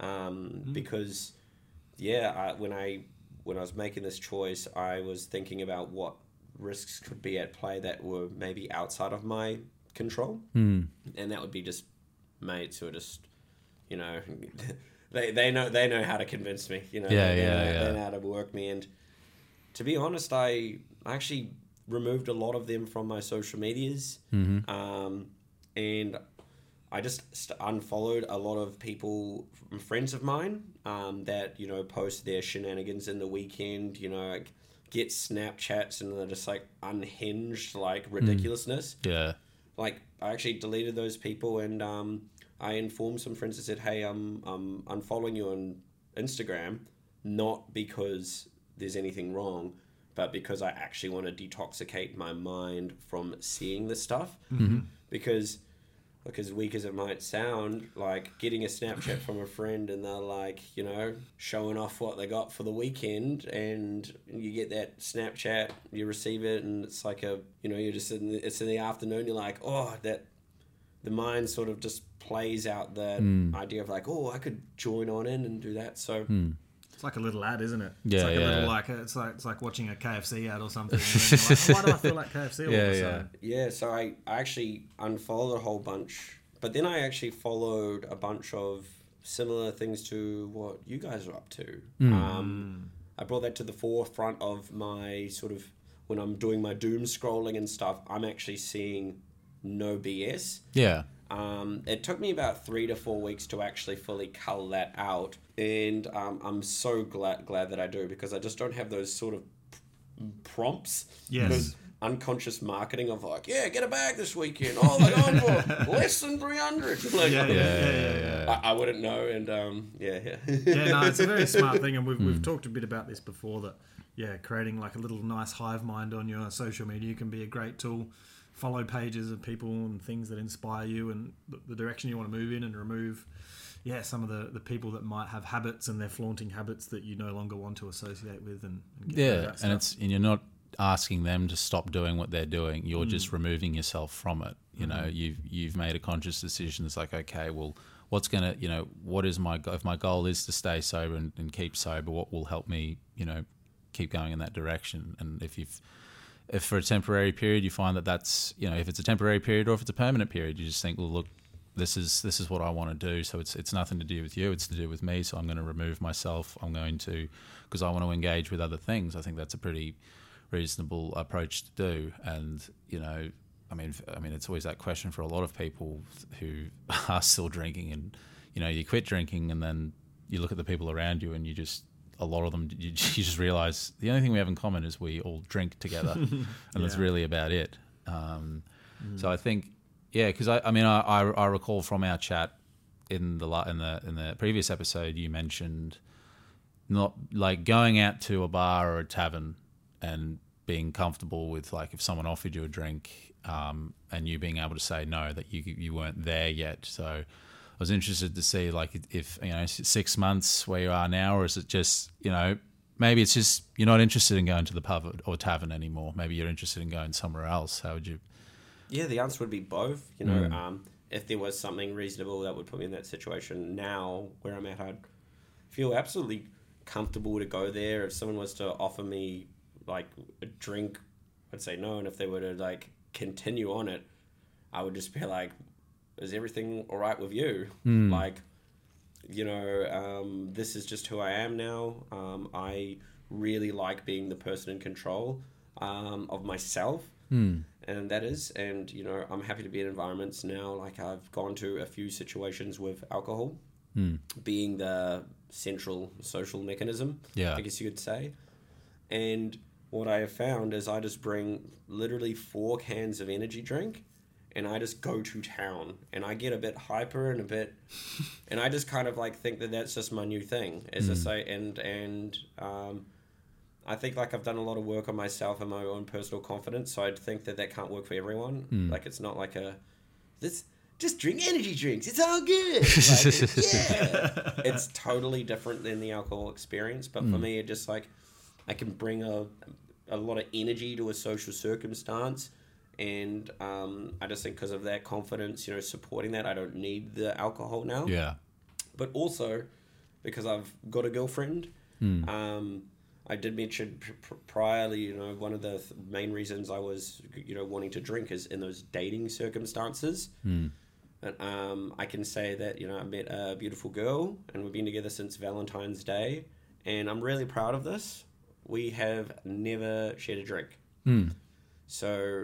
Um, Because, yeah, I, when I when I was making this choice, I was thinking about what risks could be at play that were maybe outside of my control, Mm. and that would be just mates who are just, you know, they they know they know how to convince me. You know, Yeah, they, yeah, they, know, yeah. they know how to work me. And to be honest, I actually removed a lot of them from my social medias, Mm-hmm. um, and I just st- unfollowed a lot of people, friends of mine, um, that, you know, post their shenanigans in the weekend, you know, like get Snapchats and they're just like unhinged, like ridiculousness. Yeah. Like, I actually deleted those people, and um, I informed some friends and said, hey, I'm, I'm unfollowing you on Instagram, not because there's anything wrong, but because I actually want to detoxicate my mind from seeing this stuff. Mm-hmm. Because, like, as weak as it might sound, like getting a Snapchat from a friend and they're like, you know, showing off what they got for the weekend, and you get that Snapchat, you receive it, and it's like a, you know, you're just in the, it's in the afternoon, you're like, oh, that, the mind sort of just plays out that Mm. idea of like, oh, I could join on in and do that. So Mm. It's like a little ad, isn't it? Yeah, it's like yeah. a little like a, it's like it's like watching a K F C ad or something. And then you're like, why do I feel like K F C all Yeah, of a yeah. sudden? yeah, so I, I actually unfollowed a whole bunch, but then I actually followed a bunch of similar things to what you guys are up to. Mm. Um, I brought that to the forefront of my sort of, when I'm doing my doom scrolling and stuff, I'm actually seeing no B S. Yeah. Um, it took me about three to four weeks to actually fully cull that out, and um, I'm so glad glad that I do, because I just don't have those sort of p- prompts, Yes. those unconscious marketing of like, yeah, get a bag this weekend. Oh, they're going for less than three hundred. Like, Yeah, Yeah, yeah, yeah. yeah. I, I wouldn't know, and um, yeah, yeah, Yeah, no, it's a very smart thing, and we've we've talked a bit about this before. That yeah, creating like a little nice hive mind on your social media can be a great tool. Follow pages of people and things that inspire you and the, the direction you want to move in, and remove, yeah, some of the, the people that might have habits and they're flaunting habits that you no longer want to associate with. And, and get rid of Yeah, that and stuff. it's and you're not asking them to stop doing what they're doing. You're Mm. just removing yourself from it. You know, Mm-hmm. you've you've made a conscious decision. It's like, okay, well, what's gonna, you know, what is my go- if my goal is to stay sober and, and keep sober, what will help me, you know, keep going in that direction? And if you've if for a temporary period you find that that's, you know, if it's a temporary period or if it's a permanent period, you just think, well, look, this is this is what I want to do. So it's it's nothing to do with you. It's to do with me. So I'm going to remove myself. I'm going to, because I want to engage with other things. I think that's a pretty reasonable approach to do. And, you know, I mean, I mean, it's always that question for a lot of people who are still drinking, and, you know, you quit drinking and then you look at the people around you and you just, a lot of them, you, you just realize the only thing we have in common is we all drink together, and that's Yeah. really about it. Um, So I think, yeah, because I, I mean, I, I, I recall from our chat in the la- in the in the previous episode, you mentioned not like going out to a bar or a tavern and being comfortable with, like, if someone offered you a drink, um, and you being able to say no, that you you weren't there yet. So I was interested to see, like, if, you know, six months where you are now, or is it just, you know, maybe it's just you're not interested in going to the pub or tavern anymore. Maybe you're interested in going somewhere else. How would you? yeah. The answer would be both. You know, Mm. um, if there was something reasonable that would put me in that situation now where I'm at, I'd feel absolutely comfortable to go there. If someone was to offer me like a drink I'd say no. And if they were to like continue on it, I would just be like, is everything all right with you? Mm. Like, you know, um, this is just who I am now. Um, I really like being the person in control um, of myself. Mm. And that is, and, you know, I'm happy to be in environments now. Like, I've gone to a few situations with alcohol Mm. being the central social mechanism, Yeah. I guess you could say. And what I have found is I just bring literally four cans of energy drink and I just go to town and I get a bit hyper and a bit, and I just kind of like think that that's just my new thing, as I say. And, and, um, I think like I've done a lot of work on myself and my own personal confidence. So I think that that can't work for everyone. Mm. Like, it's not like a, this, just drink energy drinks. It's all good. Like, yeah. It's totally different than the alcohol experience. But Mm. for me, it just like, I can bring a, a lot of energy to a social circumstance. And um, I just think because of that confidence, you know, supporting that, I don't need the alcohol now. Yeah. But also because I've got a girlfriend, Mm. um, I did mention pr- priorly, you know, one of the th- main reasons I was, you know, wanting to drink is in those dating circumstances. Mm. And, um, I can say that, you know, I met a beautiful girl and we've been together since Valentine's Day. And I'm really proud of this. We have never shared a drink. Mm. So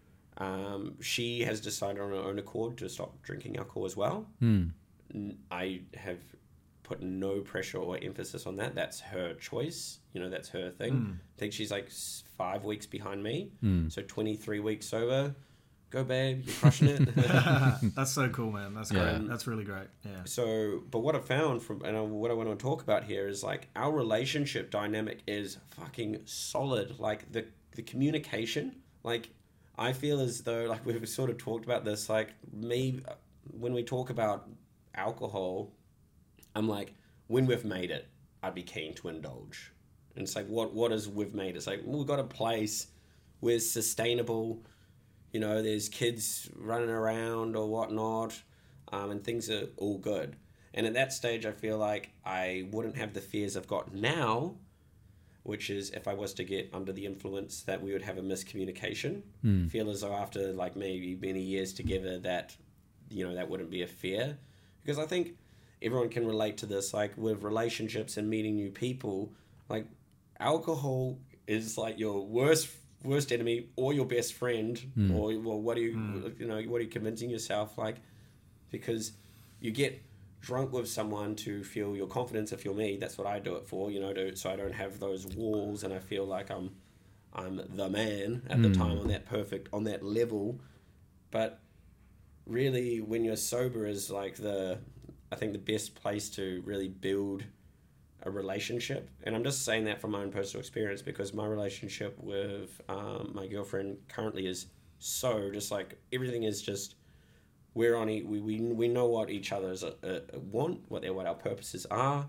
um, she has decided on her own accord to stop drinking alcohol as well. Mm. N- I have put no pressure or emphasis on that. That's her choice. You know, that's her thing. Mm. I think she's like s- five weeks behind me. Mm. So twenty-three weeks sober. Go, babe. You're crushing it. That's so cool, man. That's great. Yeah. That's really great. Yeah. So, but what I found from, and I- what I want to talk about here is like our relationship dynamic is fucking solid. Like the, the communication, like I feel as though like we've sort of talked about this, like me, when we talk about alcohol, I'm like, when we've made it, I'd be keen to indulge. And it's like, what, what is we've made? It's like, well, we've got a place where it's sustainable, you know, there's kids running around or whatnot, um, and things are all good. And at that stage, I feel like I wouldn't have the fears I've got now, which is if I was to get under the influence that we would have a miscommunication. Mm. Feel as though after like maybe many years together that, you know, that wouldn't be a fear. Because I think everyone can relate to this, like with relationships and meeting new people, like alcohol is like your worst worst enemy or your best friend, Mm. or well, what are you mm. you know, what are you convincing yourself, like, because you get drunk with someone to feel your confidence. If you're me, that's what I do it for, you know, to, so I don't have those walls and I feel like I'm I'm the man at Mm. the time on that perfect on that level. But really, when you're sober is like the I think the best place to really build a relationship. And I'm just saying that from my own personal experience, because my relationship with um, my girlfriend currently is so just like everything is just we're on e- we we we know what each other's uh, uh, want, what their what our purposes are.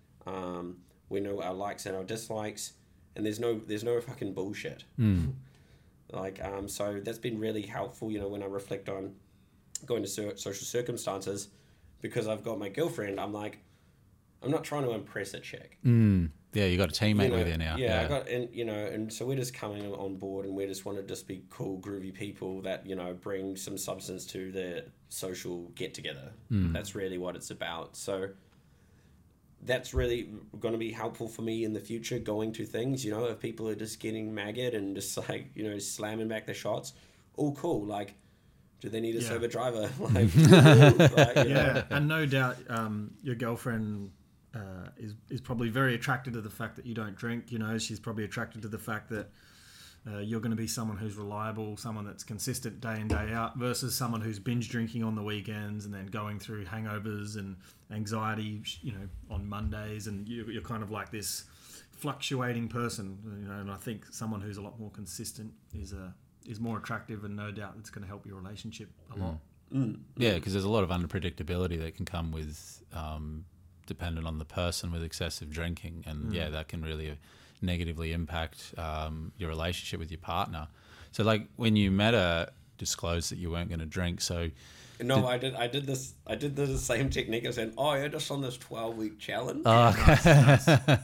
Um, we know our likes and our dislikes, and there's no there's no fucking bullshit. Mm. Like um, so that's been really helpful. You know, when I reflect on going to so- social circumstances, because I've got my girlfriend, I'm like, I'm not trying to impress a chick. Mm. Yeah, you got a teammate You know, with you now. Yeah, I got, and you know, and so we're just coming on board, and we just want to just be cool, groovy people that, you know, bring some substance to the social get together. Mm. That's really what it's about. So that's really going to be helpful for me in the future, going to things. You know, if people are just getting maggot and just like, you know, slamming back the shots, all cool. Like, do they need a Yeah. sober driver? Like, right, you know? Yeah, and no doubt um, your girlfriend uh, is is probably very attracted to the fact that you don't drink. You know, she's probably attracted to the fact that uh, you're going to be someone who's reliable, someone that's consistent day in, day out, versus someone who's binge drinking on the weekends and then going through hangovers and anxiety, you know, on Mondays, and you, you're kind of like this fluctuating person. You know, and I think someone who's a lot more consistent is a is more attractive, and no doubt it's going to help your relationship a lot. Mm. Yeah, because there's a lot of unpredictability that can come with, um, dependent on the person, with excessive drinking, and Mm. yeah, that can really negatively impact um, your relationship with your partner. So, like when you met her, disclosed that you weren't going to drink. So, No, Did- I did. I did this. I did the same technique of saying, "Oh, you're just on this twelve week challenge." oh, okay.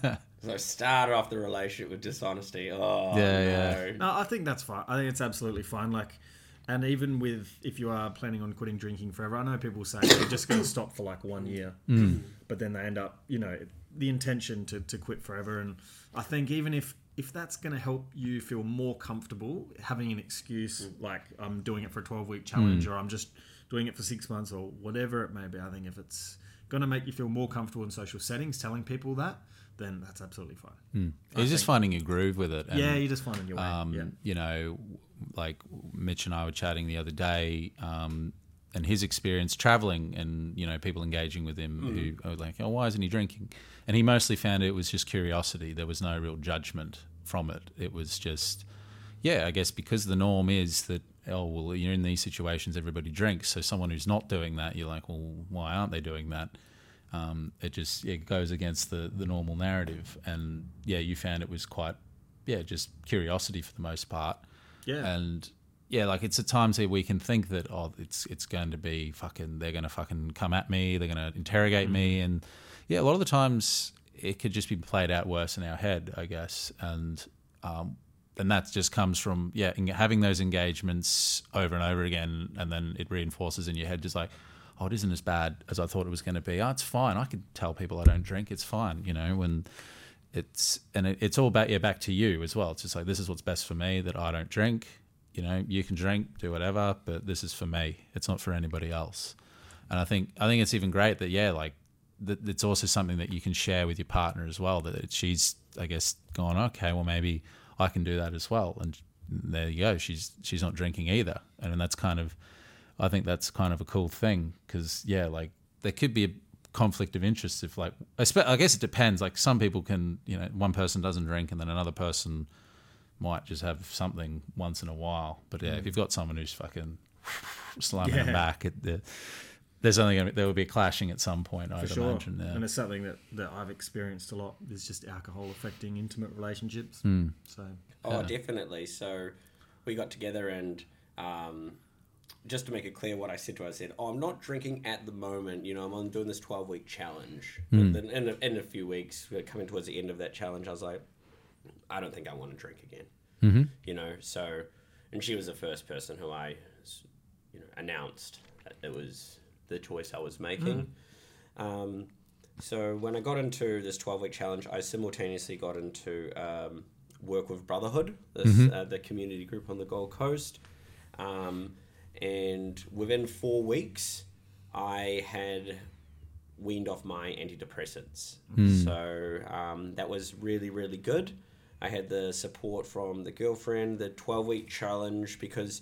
So I started off the relationship with dishonesty. Oh, Yeah, no. yeah. No, I think that's fine. I think it's absolutely fine. Like, and even with if you are planning on quitting drinking forever, I know people say you're just going to stop for like one year, but then they end up, you know, the intention to, to quit forever. And I think even if if that's going to help you feel more comfortable, having an excuse like I'm doing it for a twelve week challenge or I'm just doing it for six months or whatever it may be, I think if it's going to make you feel more comfortable in social settings, telling people that, then that's absolutely fine. Mm. You're just finding your groove with it. And, yeah, you're just finding your way. um, yeah. You know, like Mitch and I were chatting the other day, um, and his experience traveling and, you know, people engaging with him mm. who are like, oh, why isn't he drinking? And he mostly found it was just curiosity. There was no real judgment from it. It was just, yeah, I guess because the norm is that, oh, well, you're in these situations, everybody drinks. So someone who's not doing that, you're like, well, why aren't they doing that? Um, it just it goes against the, the normal narrative. And, yeah, you found it was quite, yeah, just curiosity for the most part. Yeah. And, yeah, like it's at times that we can think that, oh, it's it's going to be fucking, they're going to fucking come at me, they're going to interrogate mm-hmm. me. And, yeah, a lot of the times it could just be played out worse in our head, I guess. And, um, and that just comes from, yeah, having those engagements over and over again, and then it reinforces in your head just like, oh, it isn't as bad as I thought it was going to be. Oh, it's fine. I could tell people I don't drink. It's fine, you know, and it's and it, it's all about, yeah, back to you as well. It's just like, this is what's best for me, that I don't drink. You know, you can drink, do whatever, but this is for me. It's not for anybody else. And I think I think it's even great that, yeah, like, that it's also something that you can share with your partner as well, that she's, I guess, gone, okay, well, maybe I can do that as well. And there you go. She's she's not drinking either. And that's kind of, I think that's kind of a cool thing because, yeah, like there could be a conflict of interest if like, I guess it depends. Like some people can, you know, one person doesn't drink and then another person might just have something once in a while. But yeah, mm. if you've got someone who's fucking slamming yeah. them back, it, it, there's only going to be, there will be clashing at some point, For I'd sure. imagine. Yeah. And it's something that, that I've experienced a lot is just alcohol affecting intimate relationships. Mm. So, oh, yeah. definitely. So we got together and um, just to make it clear what I said to her, I said, oh, I'm not drinking at the moment. You know, I'm on doing this twelve-week challenge. Mm. But then in a, in a few weeks, we're coming towards the end of that challenge, I was like, I don't think I want to drink again. Mm-hmm. You know, so, and she was the first person who I, you know, announced that it was the choice I was making. Mm. Um, so when I got into this twelve-week challenge, I simultaneously got into um, work with Brotherhood, this mm-hmm. uh, the community group on the Gold Coast. Um, and within four weeks, I had weaned off my antidepressants. Mm. So um, that was really, really good. I had the support from the girlfriend, the twelve-week challenge, because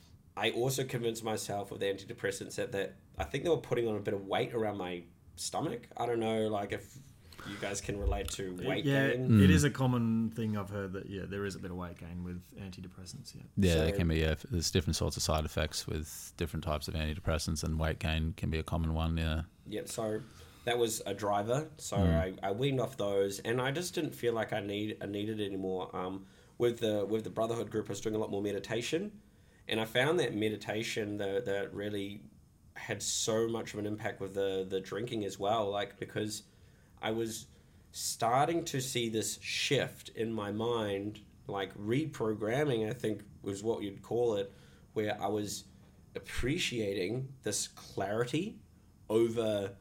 I also convinced myself with the antidepressants that, that I think they were putting on a bit of weight around my stomach. I don't know, like if you guys can relate to weight yeah, gain. Mm. It is a common thing I've heard that, yeah, there is a bit of weight gain with antidepressants, yeah. Yeah, So- there can be, yeah, there's different sorts of side effects with different types of antidepressants, and weight gain can be a common one, yeah. Yeah, so that was a driver. So Mm. I, I weaned off those, and I just didn't feel like I need I needed it anymore. Um, with the with the Brotherhood group, I was doing a lot more meditation, and I found that meditation that that really had so much of an impact with the the drinking as well. Like because I was starting to see this shift in my mind, like reprogramming, I think was what you'd call it, where I was appreciating this clarity over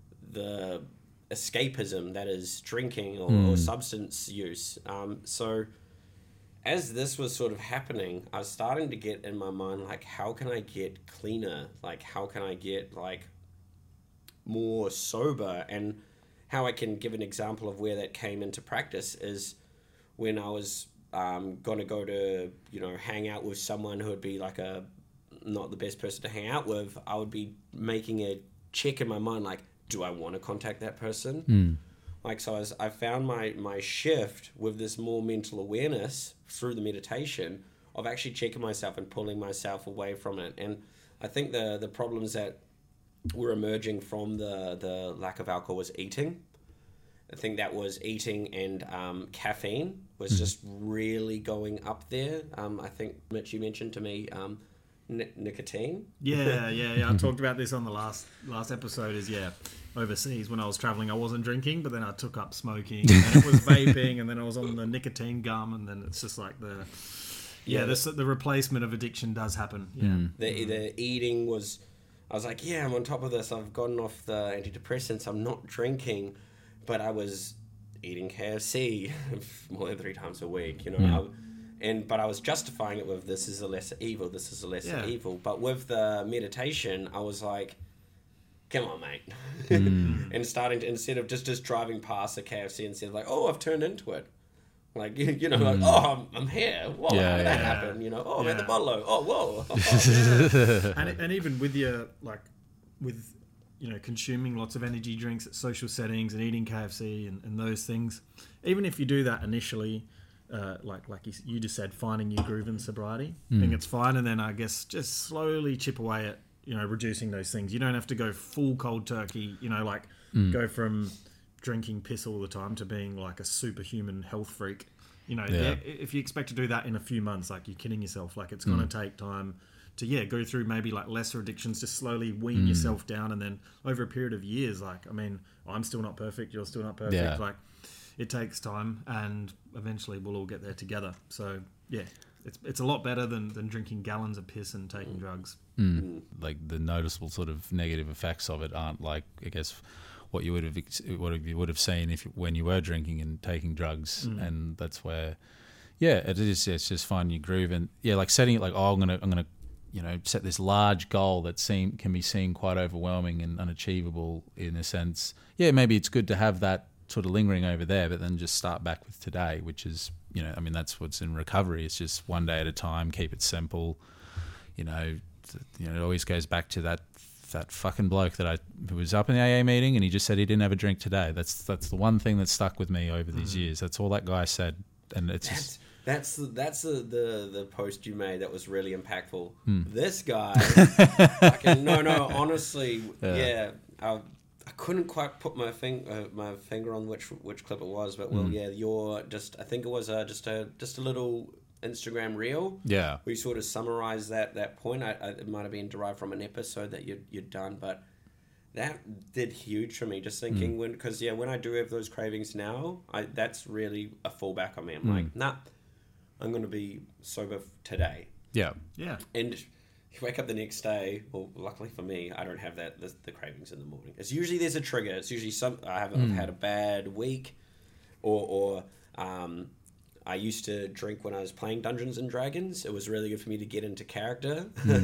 the escapism that is drinking or, Mm. or substance use. Um, so as this was sort of happening, I was starting to get in my mind, like, how can I get cleaner? Like, how can I get, like, more sober? And how I can give an example of where that came into practice is when I was um, going to go to, you know, hang out with someone who would be, like, a not the best person to hang out with, I would be making a check in my mind, like, do I want to contact that person? Mm. Like, so as I found my, my shift with this more mental awareness through the meditation of actually checking myself and pulling myself away from it. And I think the, the problems that were emerging from the, the lack of alcohol was eating. I think that was eating and um, caffeine was mm. just really going up there. Um, I think, Mitch, you mentioned to me, um, Ni- nicotine. Yeah, yeah, yeah. I talked about this on the last last episode. Is yeah, overseas when I was traveling, I wasn't drinking, but then I took up smoking, and it was vaping, and then I was on the nicotine gum, and then it's just like the yeah, Yeah, the the replacement of addiction does happen. Yeah, Mm. The the eating was. I was like, yeah, I'm on top of this. I've gotten off the antidepressants. I'm not drinking, but I was eating K F C more than three times a week. You know, Mm. I, and but I was justifying it with this is a lesser evil. This is a lesser Yeah. evil. But with the meditation, I was like, come on, mate, Mm. and starting to instead of just just driving past a K F C instead of like, oh, I've turned into it. Like, you, you know, like, oh, I'm, I'm here. Whoa, Yeah, how did that yeah. happen? You know, oh, I'm at the Yeah. bottle. Oh, whoa. Oh, and and even with your like with you know consuming lots of energy drinks at social settings and eating K F C and, and those things, even if you do that initially, uh, like like you, you just said, finding your groove in sobriety, I think it's fine, and then I guess just slowly chip away at you know reducing those things. You don't have to go full cold turkey, you know, like go from drinking piss all the time to being like a superhuman health freak. You know, Yeah. if you expect to do that in a few months, like you're kidding yourself. Like it's going to take time to yeah go through maybe like lesser addictions, just slowly wean yourself down, and then over a period of years, like I mean, I'm still not perfect, you're still not perfect. Yeah. Like it takes time, and eventually we'll all get there together. So yeah, it's it's a lot better than than drinking gallons of piss and taking drugs. Mm. Like the noticeable sort of negative effects of it aren't like, I guess, what you would have ex- what you would have seen if when you were drinking and taking drugs, and that's where, yeah, it is. It's just finding your groove, and yeah, like setting it like, oh, I'm gonna, I'm gonna, you know, set this large goal that seem can be seen quite overwhelming and unachievable in a sense. Yeah, maybe it's good to have that sort of lingering over there, but then just start back with today, which is, you know, I mean, that's what's in recovery. It's just one day at a time, keep it simple. You know, th- you know, it always goes back to that that fucking bloke that I who was up in the A A meeting and he just said he didn't have a drink today. That's that's the one thing that stuck with me over these years. That's all that guy said, and it's That's just, that's the, that's the, the the post you made that was really impactful. Hmm. This guy, fucking, no, no, honestly, Yeah. yeah, I, I couldn't quite put my fing, uh, my finger on which which clip it was, but Hmm. well, yeah, you're just I think it was uh, just a just a little Instagram reel. yeah, We sort of summarized that that point. I, I, it might have been derived from an episode that you'd you'd done, but that did huge for me. Just thinking when, because yeah, when I do have those cravings now, I that's really a fallback on me. I'm like, nah, I'm gonna be sober today, yeah, Yeah, and you wake up the next day. Well, luckily for me, I don't have that the, the cravings in the morning. It's usually there's a trigger. It's usually some I have I've had a bad week, or or um. I used to drink when I was playing Dungeons and Dragons. It was really good for me to get into character.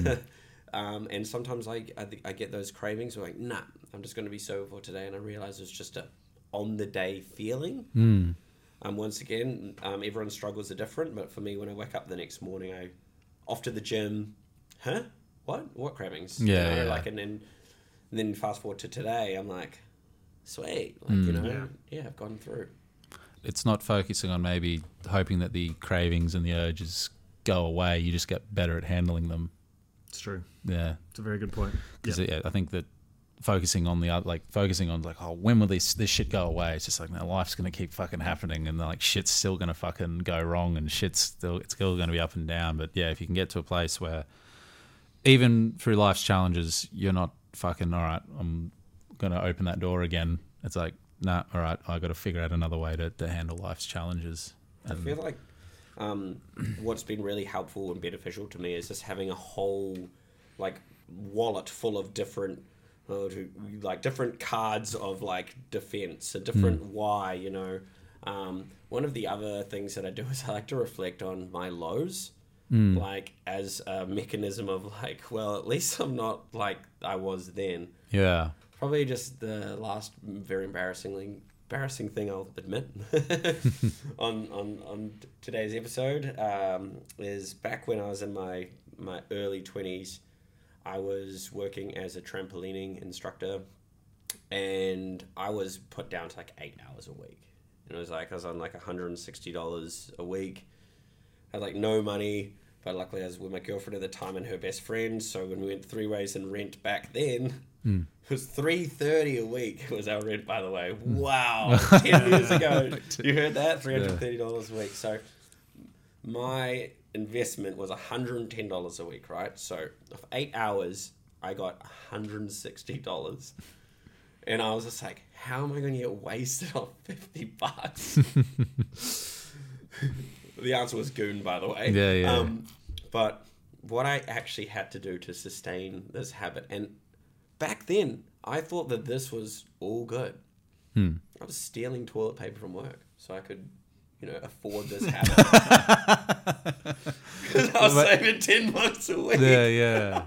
um, and sometimes I, I, I get those cravings. I'm like, nah, I'm just going to be sober for today. And I realize it's just a on-the-day feeling. mm. Um, once again, um, everyone's struggles are different. But for me, when I wake up the next morning, I off to the gym. Huh? What? What cravings? Yeah, You know, yeah. Like, and then, and then fast forward to today, I'm like, sweet. Like, you know, Yeah. yeah, I've gone through. It's not focusing on maybe hoping that the cravings and the urges go away. You just get better at handling them. it's true. Yeah, It's a very good point. because Yeah. yeah, I think that focusing on the other, like focusing on like, oh, when will this this shit go away? It's just like, no, life's gonna keep fucking happening, and like shit's still gonna fucking go wrong, and shit's still it's still gonna be up and down. But yeah, if you can get to a place where even through life's challenges, you're not fucking all right, I'm gonna open that door again. It's like, nah, all right, I got to figure out another way to, to handle life's challenges. I feel like um, what's been really helpful and beneficial to me is just having a whole like wallet full of different uh, to- like different cards of like defense, a different why, you know. Um, one of the other things that I do is I like to reflect on my lows, like as a mechanism of like, well, at least I'm not like I was then. Yeah. Probably just the last very embarrassingly embarrassing thing I'll admit on, on on today's episode um, is back when I was in my my early twenties. I was working as a trampolining instructor, and I was put down to like eight hours a week. And it was like I was on like one hundred sixty dollars a week. I had like no money, but luckily I was with my girlfriend at the time and her best friend. So when we went three ways in rent back then, Mm. it was three thirty a week was our rent, by the way. Wow, ten years ago. You heard that? three hundred thirty dollars a week. So my investment was one hundred ten dollars a week, right? So for eight hours, I got one hundred sixty dollars. And I was just like, how am I going to get wasted on fifty bucks? The answer was goon, by the way. Yeah, yeah. Um, but what I actually had to do to sustain this habit, and back then, I thought that this was all good. Hmm. I was stealing toilet paper from work so I could, you know, afford this habit. Because I was But- saving ten bucks a week. Yeah, yeah.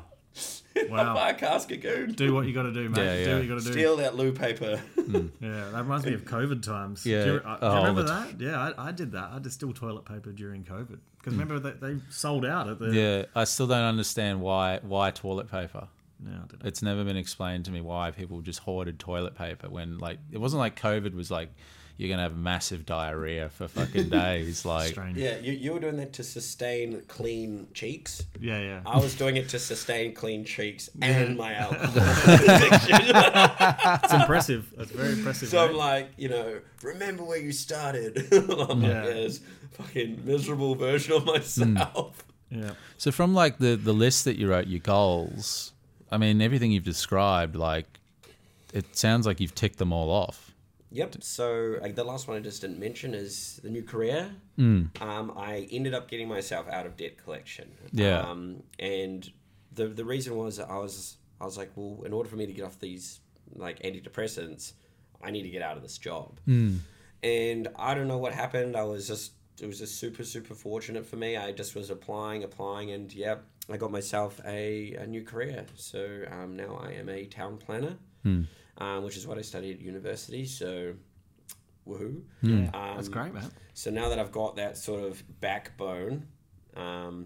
I Wow. buy a cask of goon. Do what you got to do, mate. Yeah, Do yeah. what you got to do. Steal that loo paper. Yeah, that reminds me of COVID times. Yeah. Do you, uh, do Oh, you remember the that? Yeah, I, I did that. I distilled toilet paper during COVID. Because remember that they sold out at the... Yeah, I still don't understand why why toilet paper. No, I don't know. It's never been explained to me why people just hoarded toilet paper when, like, it wasn't like COVID was like, you're going to have massive diarrhea for fucking days. Like, Strange. Yeah, you, you were doing that to sustain clean cheeks. Yeah, yeah. I was doing it to sustain clean cheeks and my alcohol addiction. It's impressive. It's very impressive. So I'm mate. like, you know, remember where you started. I'm Yeah. like, yeah, this fucking miserable version of myself. Yeah. so from like the, the list that you wrote, your goals, I mean, everything you've described, like, it sounds like you've ticked them all off. Yep. So like, the last one I just didn't mention is the new career. Mm. Um, I ended up getting myself out of debt collection. Yeah. Um, and the the reason was that I was I was like, well, in order for me to get off these like antidepressants, I need to get out of this job. Mm. And I don't know what happened. I was just it was just super super fortunate for me. I just was applying, applying, and yep, I got myself a, a new career. So um, now I am a town planner. Mm. Um, which is what I studied at university. So, woohoo! Yeah, Um, that's great, man. So now that I've got that sort of backbone, um,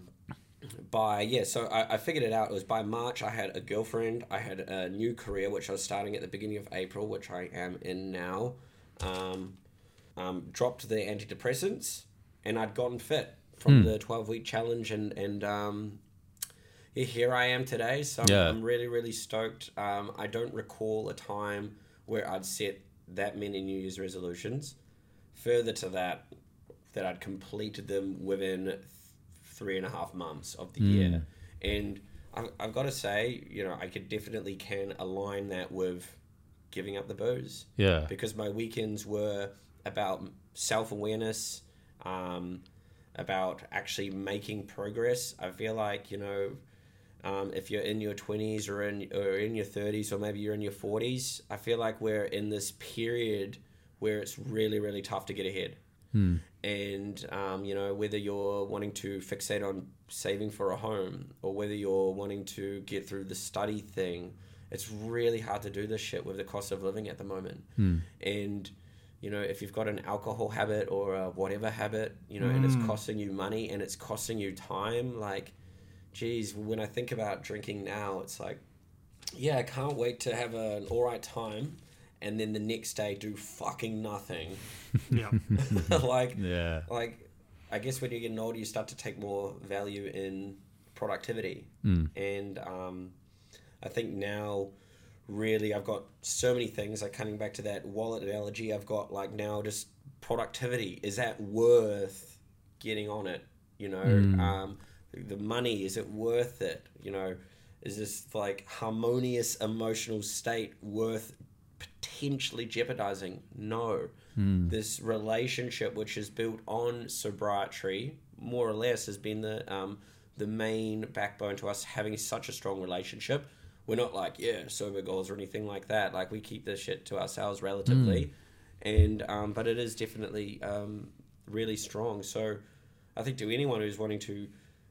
by yeah, so I, I figured it out. It was by March. I had a girlfriend. I had a new career, which I was starting at the beginning of April, which I am in now. Um, um, dropped the antidepressants, and I'd gotten fit from the twelve week challenge, and and um, yeah, here I am today. So I'm, Yeah. I'm really really stoked. Um, I don't recall a time where I'd set that many New Year's resolutions. Further to that, that I'd completed them within th- three and a half months of the Mm. year. And I've, I've got to say, you know, I could definitely can align that with giving up the booze. Yeah. Because my weekends were about self-awareness, um, about actually making progress. I feel like, you know, um, if you're in your twenties or in, or in your thirties or maybe you're in your forties, I feel like we're in this period where it's really, really tough to get ahead. Hmm. And, um, you know, whether you're wanting to fixate on saving for a home or whether you're wanting to get through the study thing, it's really hard to do this shit with the cost of living at the moment. Hmm. And, you know, if you've got an alcohol habit or a whatever habit, you know, and it's costing you money and it's costing you time, like, geez, when I think about drinking now, it's like, yeah, I can't wait to have an all right time and then the next day do fucking nothing. Yeah. like, Yeah. like, I guess when you're getting older, you start to take more value in productivity. Mm. And um, I think now, really, I've got so many things, like coming back to that wallet analogy, I've got like now just productivity. Is that worth getting on it? You know, Mm. um, the money, is it worth it? You know, is this like harmonious emotional state worth potentially jeopardizing? No. Mm. This relationship, which is built on sobriety, more or less, has been the um, the main backbone to us having such a strong relationship. We're not like, yeah, sober goals or anything like that. Like, we keep this shit to ourselves relatively. Mm. And um, but it is definitely um, really strong. So I think to anyone who's wanting to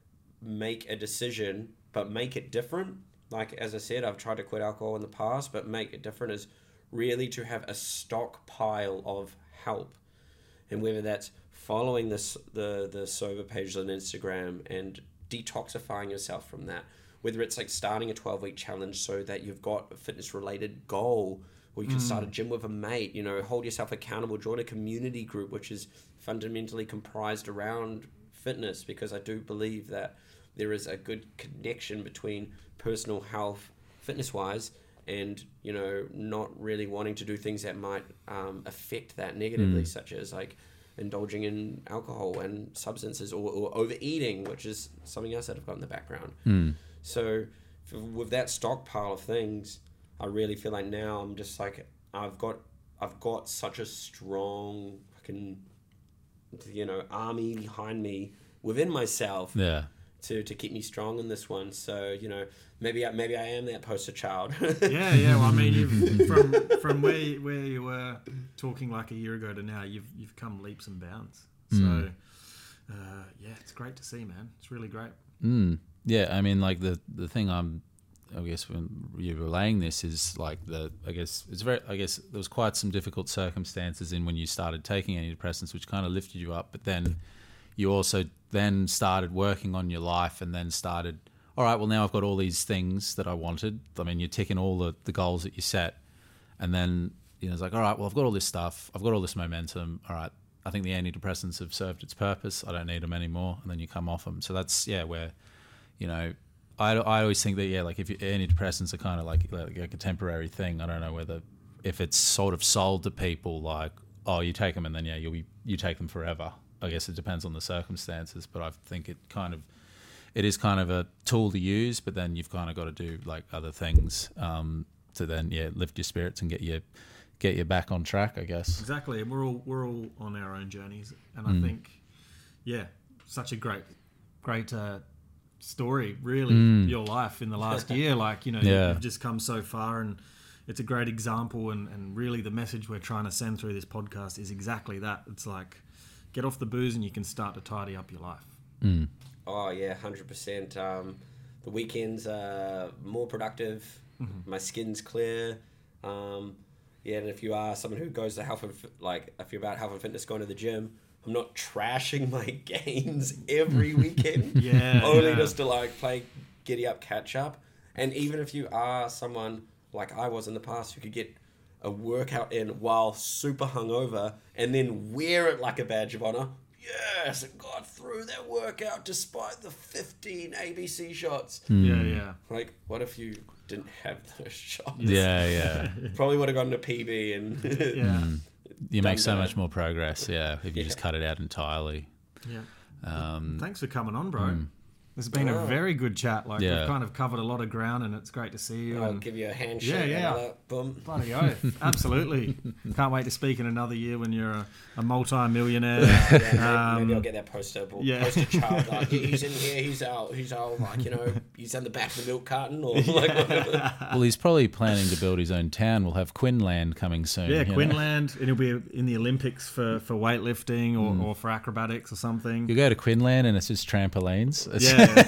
make a decision, but make it different, like, as I said, I've tried to quit alcohol in the past, but make it different is really to have a stockpile of help. And whether that's following this, the, the sober page on Instagram and detoxifying yourself from that, whether it's like starting a twelve-week challenge so that you've got a fitness-related goal, or you can mm. start a gym with a mate, you know, hold yourself accountable, join a community group, which is fundamentally comprised around fitness, because I do believe that there is a good connection between personal health, fitness-wise, and, you know, not really wanting to do things that might um, affect that negatively, mm. such as like indulging in alcohol and substances, or, or overeating, which is something else that I've got in the background. Mm. So f- with that stockpile of things, I really feel like now I'm just like, I've got I've got such a strong fucking, you know, army behind me within myself. Yeah. To, to keep me strong in this one. So, you know, maybe I, maybe I am that poster child. yeah, yeah. Well, I mean, you've, from from where you, where you were talking like a year ago to now, you've you've come leaps and bounds. So, Mm. uh, yeah, it's great to see, man. It's really great. Mm. Yeah, I mean, like the the thing I'm, I guess when you're relaying this is like the, I guess it's very, I guess there was quite some difficult circumstances in when you started taking antidepressants, which kind of lifted you up, but then you also then started working on your life and then started, all right, well, now I've got all these things that I wanted. I mean, you're ticking all the, the goals that you set. And then, you know, it's like, all right, well, I've got all this stuff. I've got all this momentum. All right, I think the antidepressants have served its purpose. I don't need them anymore. And then you come off them. So that's, yeah, where, you know, I, I always think that, yeah, like if you, antidepressants are kind of like, like, like a temporary thing. I don't know whether, if it's sort of sold to people like, oh, you take them and then, yeah, you'll be, you take them forever. I guess it depends on the circumstances, but I think it kind of, it is kind of a tool to use, but then you've kind of got to do like other things um, to then, yeah, lift your spirits and get you, get you back on track, I guess. Exactly. We're all, we're all on our own journeys. And I Mm. think, yeah, such a great, great uh, story, really, Mm. your life in the last year. Like, you know, Yeah. you've just come so far, and it's a great example. And, and really the message we're trying to send through this podcast is exactly that. It's like, get off the booze and you can start to tidy up your life. Mm. Oh yeah, one hundred percent. Um, the weekends are more productive. Mm-hmm. My skin's clear. Um, yeah, and if you are someone who goes to health and fi- like if you're about health and fitness, going to the gym, I'm not trashing my gains every weekend. Yeah, only yeah. just to like play giddy up, catch up. And even if you are someone like I was in the past who could get a workout in while super hungover and then wear it like a badge of honor. Yes, I got through that workout despite the fifteen A B C shots. Mm. Yeah, yeah. Like, what if you didn't have those shots? Yeah, yeah. Probably would have gotten a P B and Yeah. You make so Done, much done. more progress, yeah, if you Yeah. just cut it out entirely. Yeah. Um, Thanks for coming on, bro. Mm. This has been a Oh. very good chat. Like, Yeah. we've kind of covered a lot of ground, and it's great to see you. I'll and give you a handshake. Yeah, yeah. Another, boom. Bloody oath. Absolutely. Can't wait to speak in another year when you're a, a multi-millionaire. Yeah, maybe, Um, maybe I'll get that poster. yeah. Poster child. Like, "Yeah, he's in here. He's out. He's out. Like, you know, he's on the back of the milk carton or like whatever. well, he's probably planning to build his own town. We'll have Quinland coming soon. Yeah, you know. Quinland, and he'll be in the Olympics for, for weightlifting or, Mm. or for acrobatics or something. You go to Quinland and it's just trampolines. It's-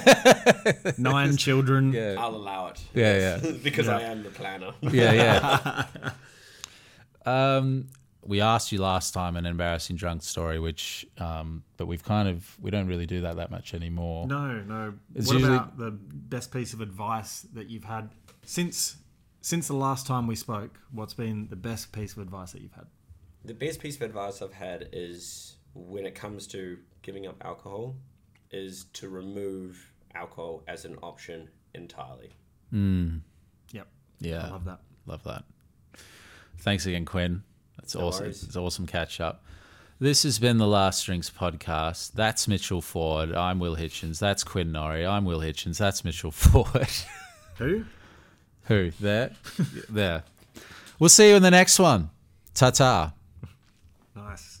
Yeah, nine children. yeah. I'll allow it. Yeah, yeah. because Yeah. I am the planner. Yeah, yeah. um, we asked you last time an embarrassing drunk story, which, um, but we've kind of, we don't really do that that much anymore. No, no. It's what usually- about the best piece of advice that you've had since since the last time we spoke? What's been the best piece of advice that you've had? The best piece of advice I've had is when it comes to giving up alcohol is to remove alcohol as an option entirely. Mm, Yep, yeah. I love that. Love that. Thanks again, Quinn. That's No awesome. worries. It's awesome catch up. This has been the Last Drinks podcast. That's Mitchell Ford. I'm Will Hitchens. That's Quinn Norrie. I'm Will Hitchens. That's Mitchell Ford. Who? Who? There? There. We'll see you in the next one. Ta-ta. Nice.